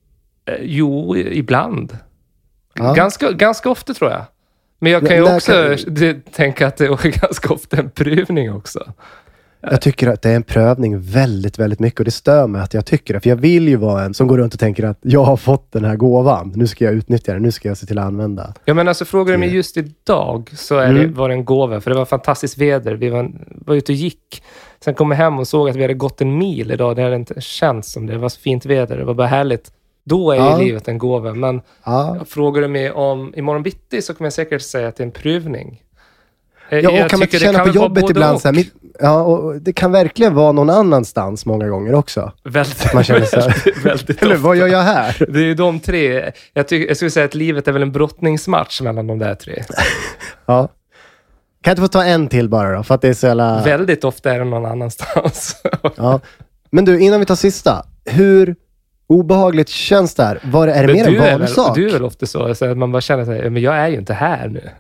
Jo, ibland. Ja. Ganska, ganska ofta tror jag. Men jag kan ju också kan... Det, tänka att det är ganska ofta en prövning också. Jag tycker att det är en prövning väldigt, väldigt mycket. Och det stör mig att jag tycker det. För jag vill ju vara en som går runt och tänker att jag har fått den här gåvan. Nu ska jag utnyttja den. Nu ska jag se till att använda. Ja, men alltså frågar du mig just idag så är det, mm. var det en gåva. För det var fantastiskt väder. Vi var, var ute och gick. Sen kom jag hem och såg att vi hade gått en mil idag. Det hade inte känts som det. Det var så fint väder. Det var bara härligt. Då är ja. ju livet en gåva. Men ja. frågar du mig om imorgon bitti så kommer jag säkert säga att det är en prövning. Ja, och jag kan man inte känna på jobbet ibland så här, mitt, ja, och det kan verkligen vara någon annanstans många gånger också. Väldigt, man känner så här, väldigt, väldigt eller vad gör jag här? Det är ju de tre. Jag, tycker, jag skulle säga att livet är väl en brottningsmatch mellan de där tre. Ja. Kan jag inte få ta en till bara då? För att det är så jävla... Väldigt ofta är det någon annanstans. Ja. Men du, innan vi tar sista. Hur obehagligt känns det här? Var, är det men mer en vanlig sak? Du är väl ofta så, så att man bara känner sig, men jag är ju inte här nu.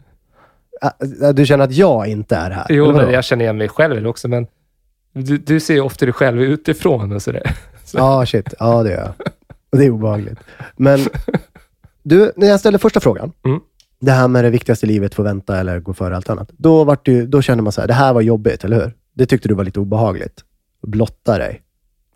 Du känner att jag inte är här? Jo, men jag känner igen mig själv också, men du, du ser ju ofta dig själv utifrån och sådär. Så. Ja, shit. Ja, det gör jag. Och det är obehagligt. Men du, när jag ställde första frågan, mm. det här med det viktigaste i livet, få vänta eller gå före allt annat. Då, var du, då kände man så här, det här var jobbigt, eller hur? Det tyckte du var lite obehagligt. Blotta dig.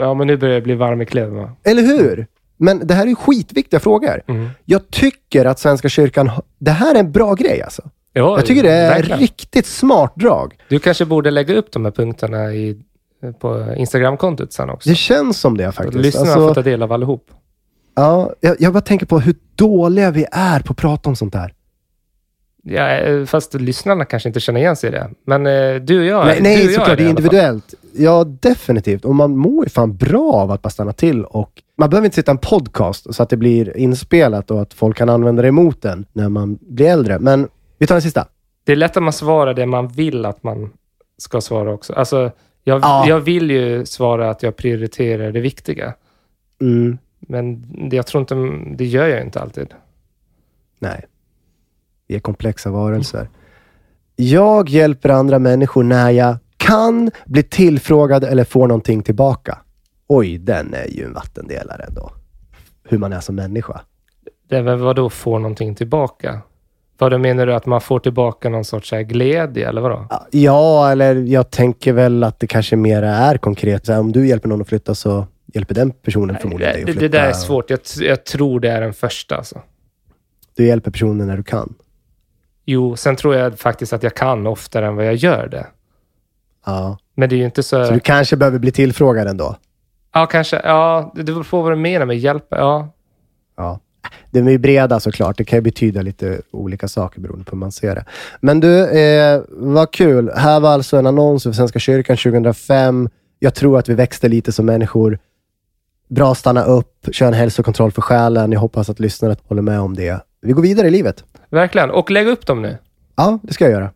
Ja, men nu börjar det bli varm i kläderna. Eller hur? Men det här är ju skitviktiga frågor. Mm. Jag tycker att Svenska kyrkan, det här är en bra grej alltså. Ja, jag tycker det är verkligen. Riktigt smart drag. Du kanske borde lägga upp de här punkterna i, på Instagram-kontot sen också. Det känns som det faktiskt. Lyssnarna alltså, får ta del av allihop. Ja, jag, jag bara tänker på hur dåliga vi är på att prata om sånt här. Ja, fast lyssnarna kanske inte känner igen sig i det. Men eh, du och jag... Nej, nej du och såklart, jag det är individuellt. Ja, definitivt. Och man mår ju fan bra av att bara stanna till. Och man behöver inte sitta en podcast så att det blir inspelat och att folk kan använda det emot den när man blir äldre. Men vi tar den sista. Det är lätt att man svarar det man vill att man ska svara också. Alltså, jag, ja. jag vill ju svara att jag prioriterar det viktiga. Mm. Men det, jag tror inte, det gör jag inte alltid. Nej. Vi är komplexa varelser. Mm. Jag hjälper andra människor när jag kan bli tillfrågad eller får någonting tillbaka. Oj, den är ju en vattendelare ändå. Hur man är som människa. Det är väl vad då får någonting tillbaka? Vad menar du, att man får tillbaka någon sorts här glädje eller vadå? Ja, eller jag tänker väl att det kanske mer är konkret. Så här, om du hjälper någon att flytta så hjälper den personen förmodligen dig att flytta. Det, det där är svårt. Jag, jag tror det är den första alltså. Du hjälper personen när du kan. Jo, sen tror jag faktiskt att jag kan oftare än vad jag gör det. Ja. Men det är ju inte så... Så du kanske behöver bli tillfrågad ändå? Ja, kanske. Ja, du får vad du menar med hjälpa. Ja. Ja. De är ju breda såklart. Det kan ju betyda lite olika saker beroende på hur man ser det. Men du, eh, vad kul. Här var alltså en annons för Svenska kyrkan tjugohundrafem. Jag tror att vi växte lite som människor. Bra, stanna upp. Kör en hälsokontroll för själen. Jag hoppas att lyssnarna håller med om det. Vi går vidare i livet. Verkligen. Och lägg upp dem nu. Ja, det ska jag göra.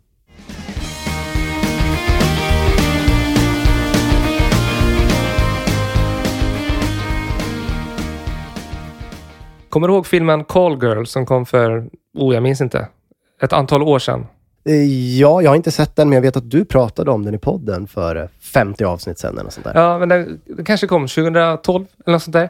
Kommer du ihåg filmen Call Girl som kom för, oh jag minns inte, ett antal år sedan? Ja, jag har inte sett den, men jag vet att du pratade om den i podden för femtio avsnitt sedan eller sånt där. Ja, men den, den kanske kom tjugohundratolv eller något sånt där.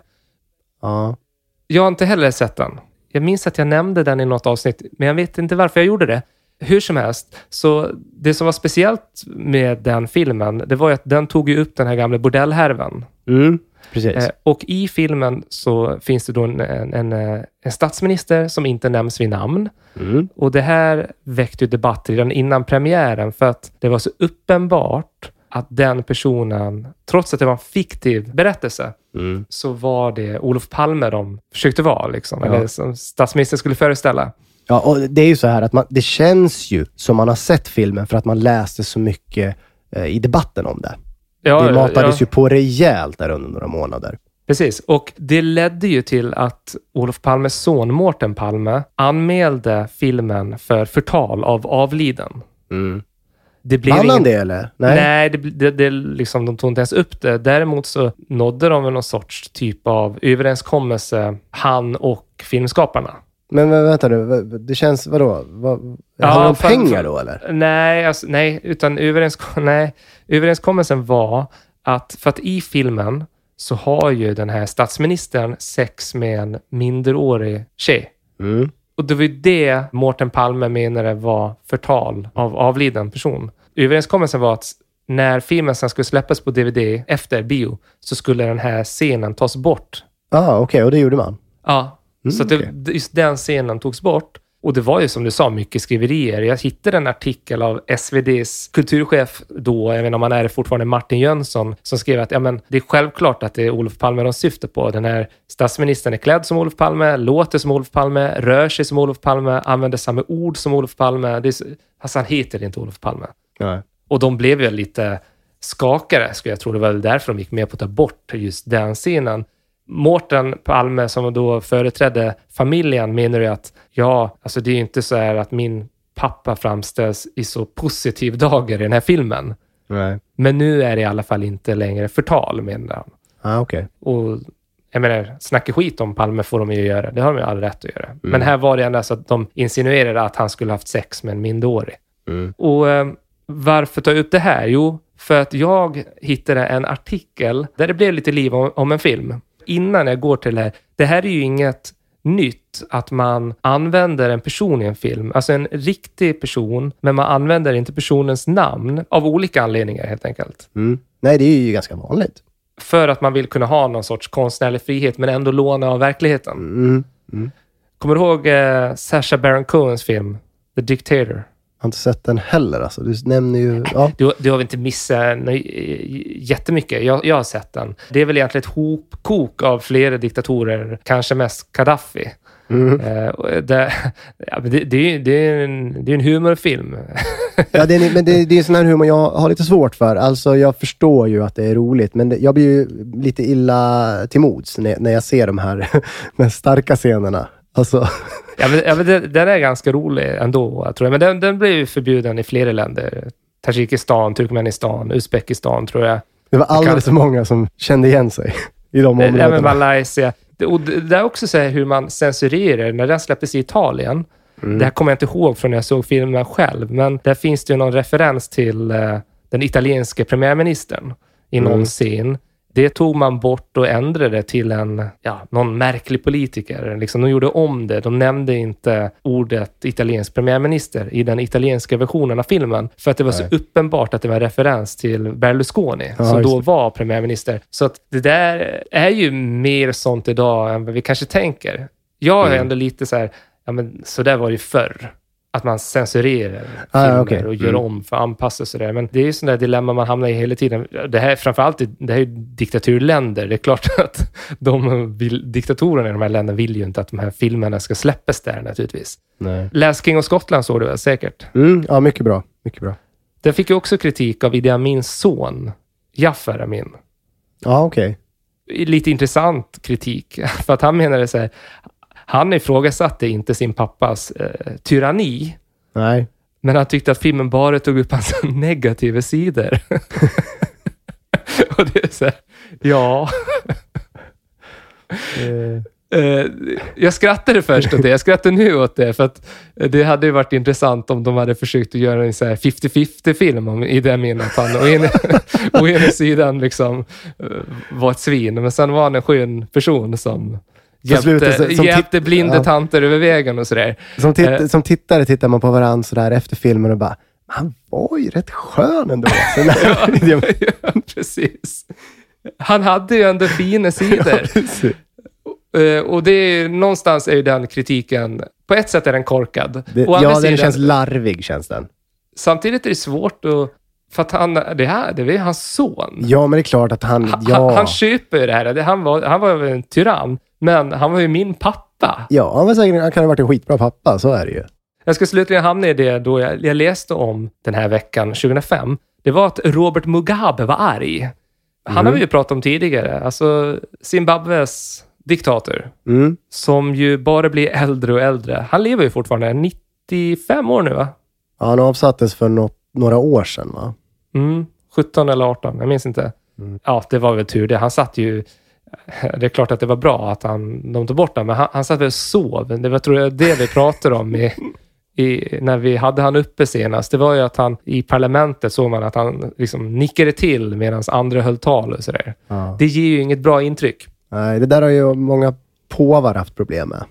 Ja. Jag har inte heller sett den. Jag minns att jag nämnde den i något avsnitt, men jag vet inte varför jag gjorde det. Hur som helst, så det som var speciellt med den filmen, det var ju att den tog ju upp den här gamla bordellhärvan. Mm, precis. Eh, och i filmen så finns det då en, en, en statsminister som inte nämns vid namn. Mm. Och det här väckte ju debatt redan innan premiären, för att det var så uppenbart att den personen, trots att det var en fiktiv berättelse, mm. så var det Olof Palme de försökte vara, liksom, ja. Eller som statsministern skulle föreställa. Ja, och det är ju så här att man, det känns ju som man har sett filmen för att man läste så mycket eh, i debatten om det. Ja, det matades ja. ju på rejält där under några månader. Precis, och det ledde ju till att Olof Palmes son Mårten Palme anmälde filmen för förtal av avliden. Mm. Det blev Vann ingen... det eller? Nej, Nej det, det, det, liksom, de tog inte ens upp det. Däremot så nådde de väl någon sorts typ av överenskommelse, han och filmskaparna. Men, men vänta nu, det känns, vadå? Vad, ja, har de för, pengar då eller? Nej, alltså, nej utan överensk- nej, överenskommelsen var att, för att i filmen så har ju den här statsministern sex med en minderårig tjej. Mm. Och det var ju det Mårten Palme menade var förtal av avliden person. Överenskommelsen var att när filmen sen skulle släppas på D V D efter bio så skulle den här scenen tas bort. Ah, okej, okay, och det gjorde man? Ja, mm, så att det, okay. just den scenen togs bort. Och det var ju som du sa mycket skriverier. Jag hittade en artikel av S V D:s kulturchef då, jag vet inte om han är det fortfarande, Martin Jönsson, som skrev att ja, men, det är självklart att det är Olof Palme de syftar på. Den här statsministern är klädd som Olof Palme, låter som Olof Palme, rör sig som Olof Palme, använder samma ord som Olof Palme. Det är, alltså han heter inte Olof Palme. Nej. Och de blev ju lite skakare, skulle jag tro. Det var väl därför de gick med på att ta bort just den scenen. Mårten Palme som då företrädde familjen menar ju att ja, alltså det är ju inte så här att min pappa framställs i så positiv dagar i den här filmen. Nej. Men nu är det i alla fall inte längre förtal, menar han. Ah, okej. Okay. Och jag menar, snacka skit om Palme får de ju göra. Det har de ju all rätt att göra. Mm. Men här var det ändå så att de insinuerade att han skulle haft sex med en minderårig. Mm. Och eh, varför ta upp det här? Jo, för att jag hittade en artikel där det blev lite liv om, om en film. Innan jag går till det här, det här är ju inget nytt att man använder en person i en film. Alltså en riktig person, men man använder inte personens namn av olika anledningar helt enkelt. Mm. Nej, det är ju ganska vanligt. För att man vill kunna ha någon sorts konstnärlig frihet men ändå låna av verkligheten. Mm. Mm. Kommer du ihåg eh, Sacha Baron Cohens film The Dictator? Jag har inte sett den heller. Alltså. Du nämner ju... Ja. Du, du har väl inte missat nej, jättemycket. Jag, jag har sett den. Det är väl egentligen ett hopkok av flera diktatorer. Kanske mest Gaddafi. Mm. Eh, det, ja, det, det, det, är en, det är en humorfilm. Ja, det är, men det, det är en sån här humor jag har lite svårt för. Alltså jag förstår ju att det är roligt, men det, jag blir ju lite illa till mods när, när jag ser de här med starka scenerna. Alltså. Ja, men, ja, men det, den är ganska rolig ändå, tror jag. Men den, den blev ju förbjuden i flera länder. Tadzjikistan, Turkmenistan, Uzbekistan, tror jag. Det var alldeles för många som kände igen sig i de områdena. Även Malaysia. Och det är också så här hur man censurerar. När den släpptes i Italien, mm. det här kommer jag inte ihåg från när jag såg filmen själv, men där finns det ju någon referens till uh, den italienska premiärministern i någon mm. scen. Det tog man bort och ändrade till en, ja, någon märklig politiker. Liksom, de gjorde om det. De nämnde inte ordet italiensk premiärminister i den italienska versionen av filmen. För att det var Nej. så uppenbart att det var en referens till Berlusconi, ja, som då var premiärminister. Så att det där är ju mer sånt idag än vad vi kanske tänker. Jag är mm. ändå lite så här, ja men så där var det ju förr. Att man censurerar ah, filmer okay. och gör mm. om för att anpassa sig där. Men det är ju sådana dilemma man hamnar i hela tiden. Det här framförallt, det här är diktaturländer. Det är klart att de vill, diktatorerna i de här länderna vill ju inte att de här filmerna ska släppas där naturligtvis. Nej. Last King of Scotland såg du väl säkert? Mm, ja, mycket bra. Mycket bra. Den fick ju också kritik av Idi Amins son, Jafar Amin. Ja, okej. Okay. Lite intressant kritik. För att han menade så här, han ifrågasatte inte sin pappas eh, tyranni. Nej. Men han tyckte att filmen bara tog upp hans negativa sidor. Och det är så här, ja. uh. Uh, jag skrattade först åt det. Jag skrattar nu åt det. För att det hade ju varit intressant om de hade försökt att göra en så här fifty-fifty-film om, i det minnet. Att han å ena, å ena sidan liksom uh, var ett svin. Men sen var han en skön person som... Hjälpte, hjälpte blinda ja. tanter över vägen och sådär. Som, titt, eh. som tittare tittar man på varandra sådär efter filmen och bara, han var ju rätt skön ändå. ja, ja, precis. Han hade ju ändå fina sidor. Ja, och det är, någonstans är ju den kritiken, på ett sätt är den korkad. Det, ja, den sidan, känns larvig, känns den. Samtidigt är det svårt att, för att han, det här, det är hans son. Ja, men det är klart att han, han ja. Han, han köper ju det här. Det, han, var, han var en tyrann. Men han var ju min pappa. Ja, han var säkert, han kan ha varit en skitbra pappa, så är det ju. Jag ska slutligen hamna i det då jag, jag läste om den här veckan, tjugohundrafem. Det var att Robert Mugabe var arg. Han mm. har vi ju pratat om tidigare. Alltså Zimbabwes diktator. Mm. Som ju bara blir äldre och äldre. Han lever ju fortfarande, nittiofem år nu va? Ja, han avsattes för något, några år sedan va? Mm, sjutton eller arton, jag minns inte. Mm. Ja, det var väl tur det. Han satt ju... Det är klart att det var bra att han, de tog bort den, men han, han satt väl och sov. Det var, tror jag, det vi pratade om i, i, när vi hade han uppe senast. Det var ju att han i parlamentet såg man att han liksom nickade till medan andra höll tal och sådär. Ja. Det ger ju inget bra intryck. Nej, det där har ju många påvar haft problem med.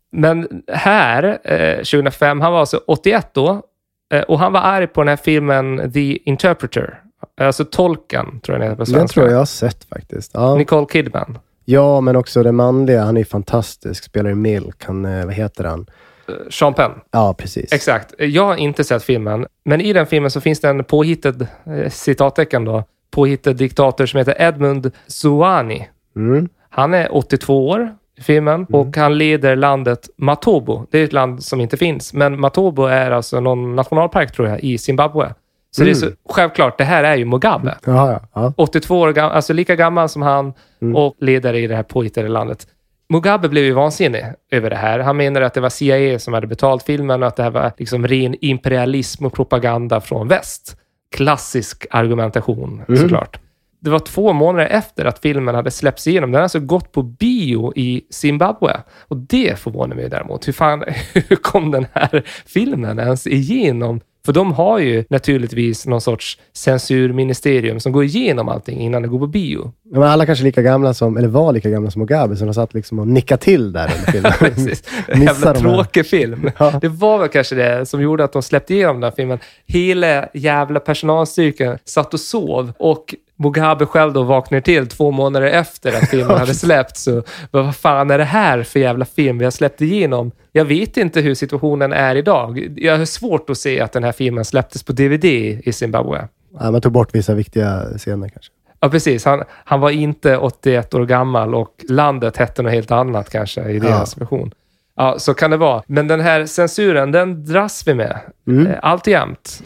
Men här, eh, tjugohundrafem, han var alltså åttioett då. Eh, och han var arg på den här filmen The Interpreter. Alltså Tolken, tror jag det är på svenska. Den tror jag jag har sett faktiskt. Ja. Nicole Kidman. Ja, men också den manliga. Han är fantastisk. Spelar i Milk. Han, vad heter han? Sean Penn. Ja, precis. Exakt. Jag har inte sett filmen. Men i den filmen så finns det en påhittad, eh, citattecken då, påhittad diktator som heter Edmund Zouani. Mm. Han är åttiotvå år i filmen. Mm. Och han leder landet Matobo. Det är ett land som inte finns. Men Matobo är alltså någon nationalpark, tror jag, i Zimbabwe. Så mm. det är så självklart, det här är ju Mugabe. Ja, ja, ja. åttiotvå år gammal, alltså lika gammal som han mm. och ledare i det här påhittade landet. Mugabe blev ju vansinnig över det här. Han menade att det var C I A som hade betalt filmen och att det här var liksom ren imperialism och propaganda från väst. Klassisk argumentation, mm. såklart. Det var två månader efter att filmen hade släppts igenom. Den har alltså gått på bio i Zimbabwe. Och det förvånar mig däremot. Hur fan hur kom den här filmen ens igenom? För de har ju naturligtvis någon sorts censurministerium som går igenom allting innan det går på bio. Men alla kanske lika gamla som, eller var lika gamla som Mugabe, som de satt liksom och nickade till där under filmen. Precis. En jävla tråkig film. Ja. Det var väl kanske det som gjorde att de släppte igenom den här filmen. Hela jävla personalstyrkan satt och sov och Mugabe själv då vaknar till två månader efter att filmen hade släppts. Så vad fan är det här för jävla film vi har släppt igenom? Jag vet inte hur situationen är idag. Jag har svårt att se att den här filmen släpptes på D V D i Zimbabwe. Ja, man tog bort vissa viktiga scener kanske. Ja, precis. Han, han var inte åttioett år gammal och landet hette något helt annat kanske i deras ja. version. Ja, så kan det vara. Men den här censuren, den dras vi med. Mm. Allt jämt.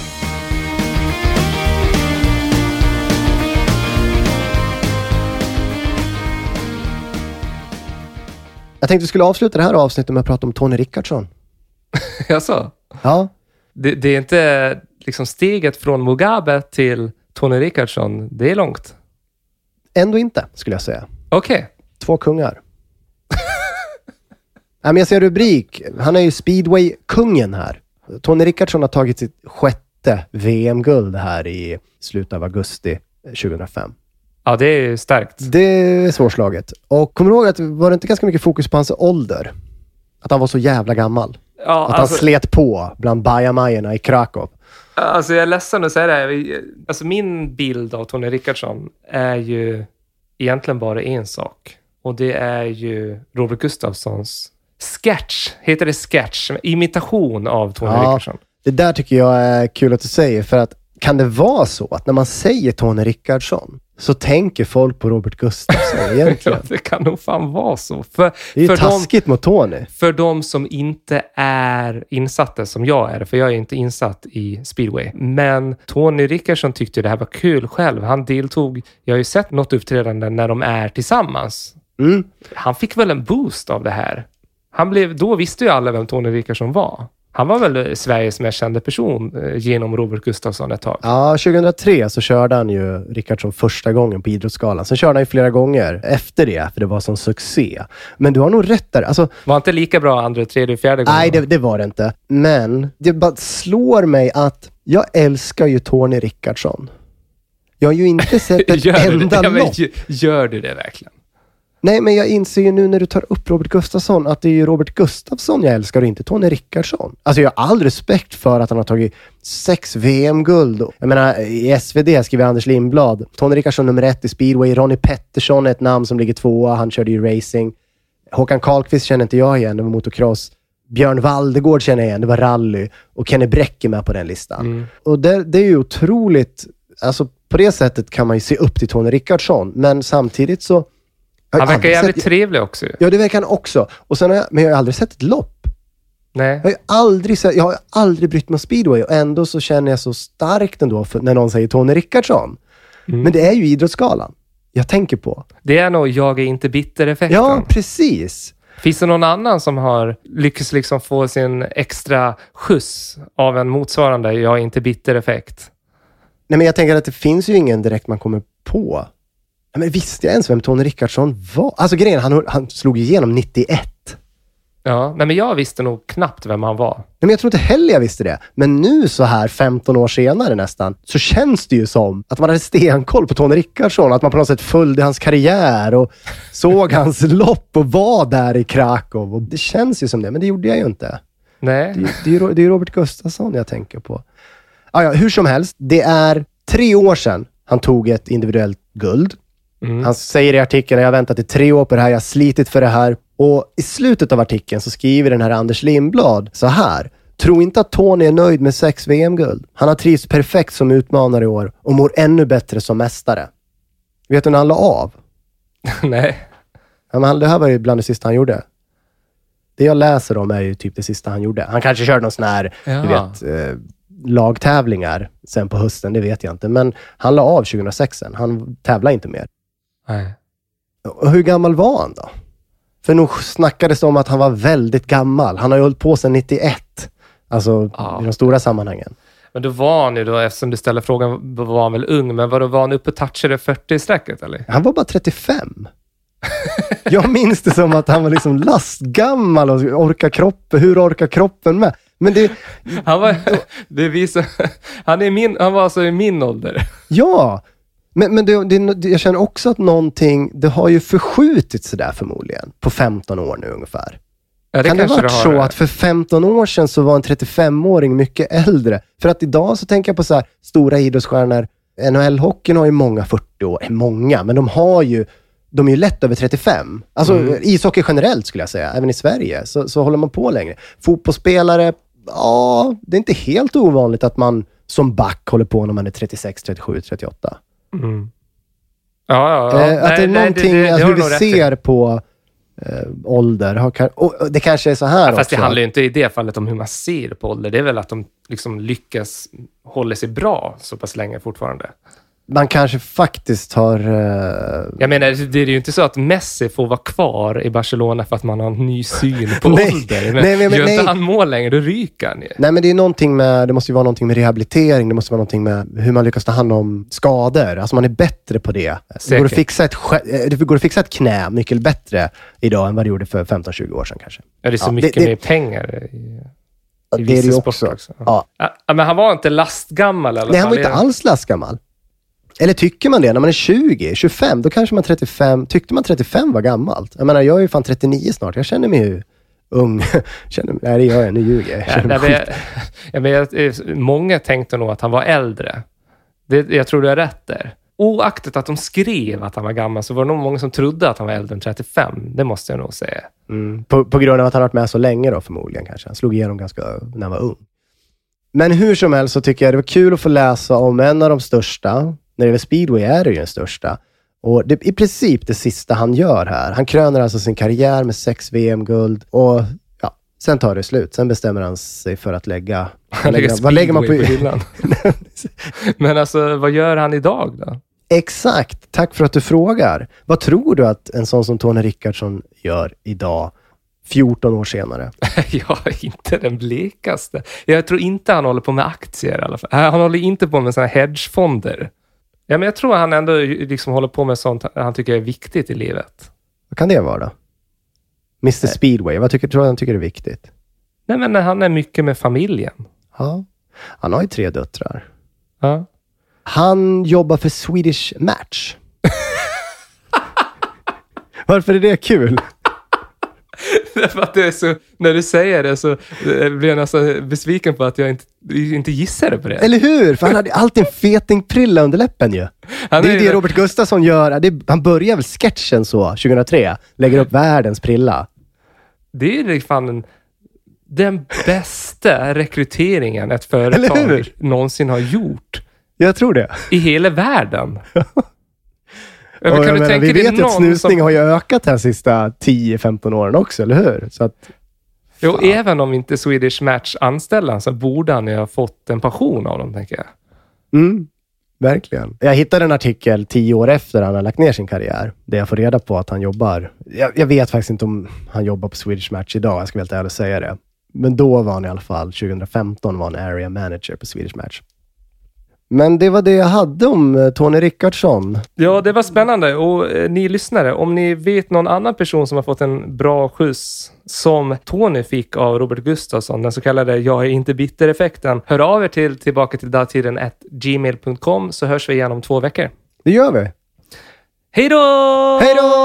Jag tänkte vi skulle avsluta det här avsnittet med att prata om Tony Rickardsson. Jaså? Ja. Det, det är inte liksom steget från Mugabe till Tony Rickardsson. Det är långt. Ändå inte, skulle jag säga. Okej. Okay. Två kungar. Ja, men jag ser rubrik. Han är ju speedway-kungen här. Tony Rickardsson har tagit sitt sjätte V M-guld här i slutet av augusti tjugohundrafem. Ja, det är starkt. Det är svårslaget. Och kommer du ihåg att var det inte ganska mycket fokus på hans ålder? Att han var så jävla gammal. Ja, att alltså, han slet på bland bajamajorna i Krakow. Alltså jag är ledsen att säga det. Alltså min bild av Tony Rickardsson är ju egentligen bara en sak. Och det är ju Robert Gustafssons sketch. Heter det sketch? Imitation av Tony ja, Rickardsson. Det där tycker jag är kul att du säger. För att kan det vara så att när man säger Tony Rickardsson så tänker folk på Robert Gustafsson egentligen? Ja, det kan nog fan vara så. För, det är ju för taskigt de, mot Tony. För de som inte är insatta som jag är, för jag är inte insatt i speedway. Men Tony Rickardsson tyckte det här var kul själv. Han deltog, jag har ju sett något uppträdande när de är tillsammans. Mm. Han fick väl en boost av det här. Han blev, då visste ju alla vem Tony Rickardsson var. Han var väl Sveriges mest kända person eh, genom Robert Gustafsson ett tag. Ja, tjugohundratre så körde han ju Rickardsson första gången på Idrottsgalan. Sen körde han ju flera gånger efter det, för det var sån succé. Men du har nog rätt där. Alltså, var inte lika bra andra, tredje, fjärde gången? Nej, det, det var det inte. Men det bara slår mig att jag älskar ju Tony Rickardsson. Jag har ju inte sett ett enda det? lopp. Gör, gör du det verkligen? Nej, men jag inser ju nu när du tar upp Robert Gustafsson att det är ju Robert Gustafsson jag älskar och inte Tony Rickardsson. Alltså jag har all respekt för att han har tagit sex V M-guld. Jag menar, i S V D skriver Anders Lindblad. Tony Rickardsson nummer ett i speedway. Ronnie Pettersson är ett namn som ligger tvåa. Han körde ju racing. Håkan Karlqvist känner inte jag igen. Det var motocross. Björn Valdegård känner jag igen. Det var rally. Och Kenny Bräck är med på den listan. Mm. Och det, det är ju otroligt... Alltså på det sättet kan man ju se upp till Tony Rickardsson. Men samtidigt så... Han verkar jävligt sett... trevlig också. Ja, det verkar han också. Och sen har jag... Men jag har aldrig sett ett lopp. Nej. Jag har aldrig, sett... jag har aldrig brytt mig om speedway. Och ändå så känner jag så starkt ändå för när någon säger Tony Rickardsson. Mm. Men det är ju Idrottsgalan jag tänker på. Det är nog jag är inte bitter-effekten. Ja, precis. Finns det någon annan som har lyckats liksom få sin extra skjuts av en motsvarande jag är inte bitter-effekt? Nej, men jag tänker att det finns ju ingen direkt man kommer på. Men visste jag ens vem Tony Rickardsson var? Alltså grejen, han, han slog igenom nittioett. Ja, nej, men jag visste nog knappt vem han var. Nej, men jag tror inte heller jag visste det. Men nu så här femton år senare nästan, så känns det ju som att man hade stenkoll på Tony Rickardsson. Att man på något sätt följde hans karriär och såg hans lopp och var där i Krakow. Och det känns ju som det, men det gjorde jag ju inte. Nej. Det, det, är, ju, det är ju Robert Gustafsson jag tänker på. Ah, ja, hur som helst, det är tre år sedan han tog ett individuellt guld. Mm. Han säger i artikeln, jag har väntat i tre år på det här, jag har slitit för det här. Och i slutet av artikeln så skriver den här Anders Lindblad så här: tro inte att Tony är nöjd med sex V M-guld. Han har trivts perfekt som utmanare i år och mår ännu bättre som mästare. Vet du när han la av? Nej. Ja, men det här var ju bland det sista han gjorde. Det jag läser om är ju typ det sista han gjorde. Han kanske körde någon sån här, ja. du vet, eh, lagtävlingar sen på hösten, det vet jag inte. Men han la av tjugohundrasex. Han tävlar inte mer. Nej. Och hur gammal var han då? För nog snackades det om att han var väldigt gammal. Han har ju hållit på sedan nittioett. Alltså ja. I de stora sammanhangen. Men då var han ju då, eftersom du ställer frågan, var han väl ung. Men var, då var han uppe och touchade fyrtio-strecket eller? Han var bara trettiofem. Jag minns det som att han var liksom lastgammal och orkar kroppen. Hur orkar kroppen med? Men det... Han var, det visar, han, är min, han var alltså i min ålder. Ja, men, men det, det, jag känner också att någonting, det har ju förskjutit sig där förmodligen på femton år nu ungefär. Ja, det kan det vara det så det. Att för femton år sedan så var en trettiofemåring mycket äldre? För att idag så tänker jag på så här stora idrottsstjärnor, N H L-hockeyn har ju många fyrtio år. Många, men de har ju de är ju lätt över trettiofem. Alltså mm. ishockey generellt skulle jag säga. Även i Sverige så, så håller man på längre. Fotbollsspelare, ja, det är inte helt ovanligt att man som back håller på när man är trettiosex, trettiosju, trettioåtta. Mm. Ja, ja, ja. Eh, att nej, det är nej, någonting, det, det, alltså, det hur vi ser på eh, ålder. Har, och det kanske är så här ja, fast också. Det handlar ju inte i det fallet om hur man ser på ålder. Det är väl att de liksom lyckas hålla sig bra så pass länge fortfarande. Man kanske faktiskt har... Uh... Jag menar, det är ju inte så att Messi får vara kvar i Barcelona för att man har en ny syn på nej, ålder. Men, nej, men, gör nej. inte han mål längre, då ryker han ju. Nej, men det är någonting med... Det måste ju vara någonting med rehabilitering. Det måste vara någonting med hur man lyckas ta hand om skador. Alltså man är bättre på det. Det går, att fixa ett, det går att fixa ett knä mycket bättre idag än vad det gjorde för femton tjugo år sedan kanske. Ja, det är så ja, mycket det, mer det, pengar i, i det är det också. också. Ja. Ja, men han var inte lastgammal i alla fall. Nej, han var inte alls lastgammal. Eller tycker man det? När man är tjugo, tjugofem, då kanske man trettiofem... Tyckte man trettiofem var gammalt? Jag menar, jag är ju fan trettionio snart. Jag känner mig ju ung. känner, nej, det gör jag. Nu ljuger jag. jag, jag, jag, jag, jag Många tänkte nog att han var äldre. Det, jag tror du är rätt där. Oaktigt att de skrev att han var gammal så var det nog många som trodde att han var äldre än trettiofem. Det måste jag nog säga. Mm. På, på grund av att han har varit med så länge då förmodligen kanske. Han slog igenom ganska när han var ung. Men hur som helst så tycker jag det var kul att få läsa om en av de största. När det är speedway är det ju den största. Och det är i princip det sista han gör här. Han kröner alltså sin karriär med sex V M-guld. Och ja, sen tar det slut. Sen bestämmer han sig för att lägga... Han lägger speedway vad lägger man på, på hyllan. Men alltså, vad gör han idag då? Exakt. Tack för att du frågar. Vad tror du att en sån som Tony Rickardsson gör idag? fjorton år senare. Ja, inte den blekaste. Jag tror inte han håller på med aktier i alla fall. Han håller inte på med såna hedgefonder. Ja, men jag tror han ändå liksom håller på med sånt han tycker är viktigt i livet. Vad kan det vara då? mister Nej. Speedway, vad tycker, tror du han tycker är viktigt? Nej, men han är mycket med familjen. Ja, han har ju tre döttrar. Ja. Han jobbar för Swedish Match. Varför är det kul? Därför att det är så, när du säger det så blir jag nästan besviken på att jag inte, inte gissade på det. Eller hur? För han hade alltid en fetingprilla under läppen ju. Han det är, är det Robert Gustafsson gör. Det är, han börjar väl sketchen så, tjugohundratre. Lägger upp världens prilla. Det är ju fan en, den bästa rekryteringen ett företag någonsin har gjort. Jag tror det. I hela världen. Men kan du menar, tänka vi vet ju att snusning som... har ju ökat här sista tio femton åren också, eller hur? Så att, jo, även om inte Swedish Match anställer så borde han ju ha fått en passion av dem, tänker jag. Mm, verkligen. Jag hittade en artikel tio år efter han har lagt ner sin karriär, där jag får reda på att han jobbar. Jag, jag vet faktiskt inte om han jobbar på Swedish Match idag, jag ska väl helt ärligt säga det. Men då var han i alla fall, tjugohundrafemton var han area manager på Swedish Match. Men det var det jag hade om Tony Rickardsson. Ja, det var spännande. Och eh, ni lyssnare, om ni vet någon annan person som har fått en bra skjuts som Tony fick av Robert Gustafsson, den så kallade jag är inte bitter-effekten, hör av er till tillbaka till datiden at gmail punkt com så hörs vi igen om två veckor. Det gör vi. Hej då! Hej då!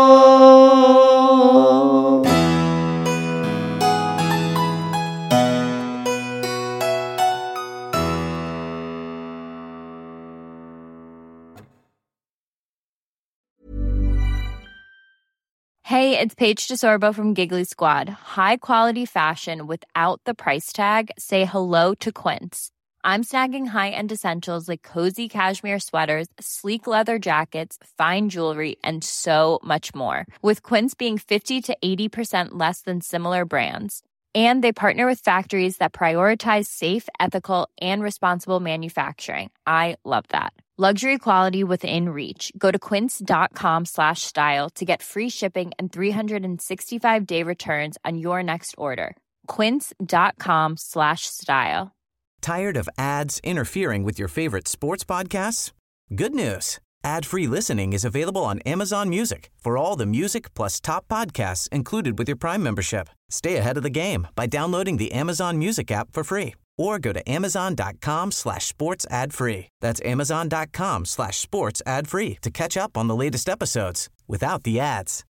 Hey, it's Paige DeSorbo from Giggly Squad. High quality fashion without the price tag. Say hello to Quince. I'm snagging high-end essentials like cozy cashmere sweaters, sleek leather jackets, fine jewelry, and so much more. With Quince being fifty to eighty percent less than similar brands. And they partner with factories that prioritize safe, ethical, and responsible manufacturing. I love that. Luxury quality within reach. Go to quince.com slash style to get free shipping and three sixty-five day returns on your next order. Quince.com slash style. Tired of ads interfering with your favorite sports podcasts? Good news. Ad-free listening is available on Amazon Music for all the music plus top podcasts included with your Prime membership. Stay ahead of the game by downloading the Amazon Music app for free or go to amazon.com slash sports ad free. That's amazon.com slash sports ad free to catch up on the latest episodes without the ads.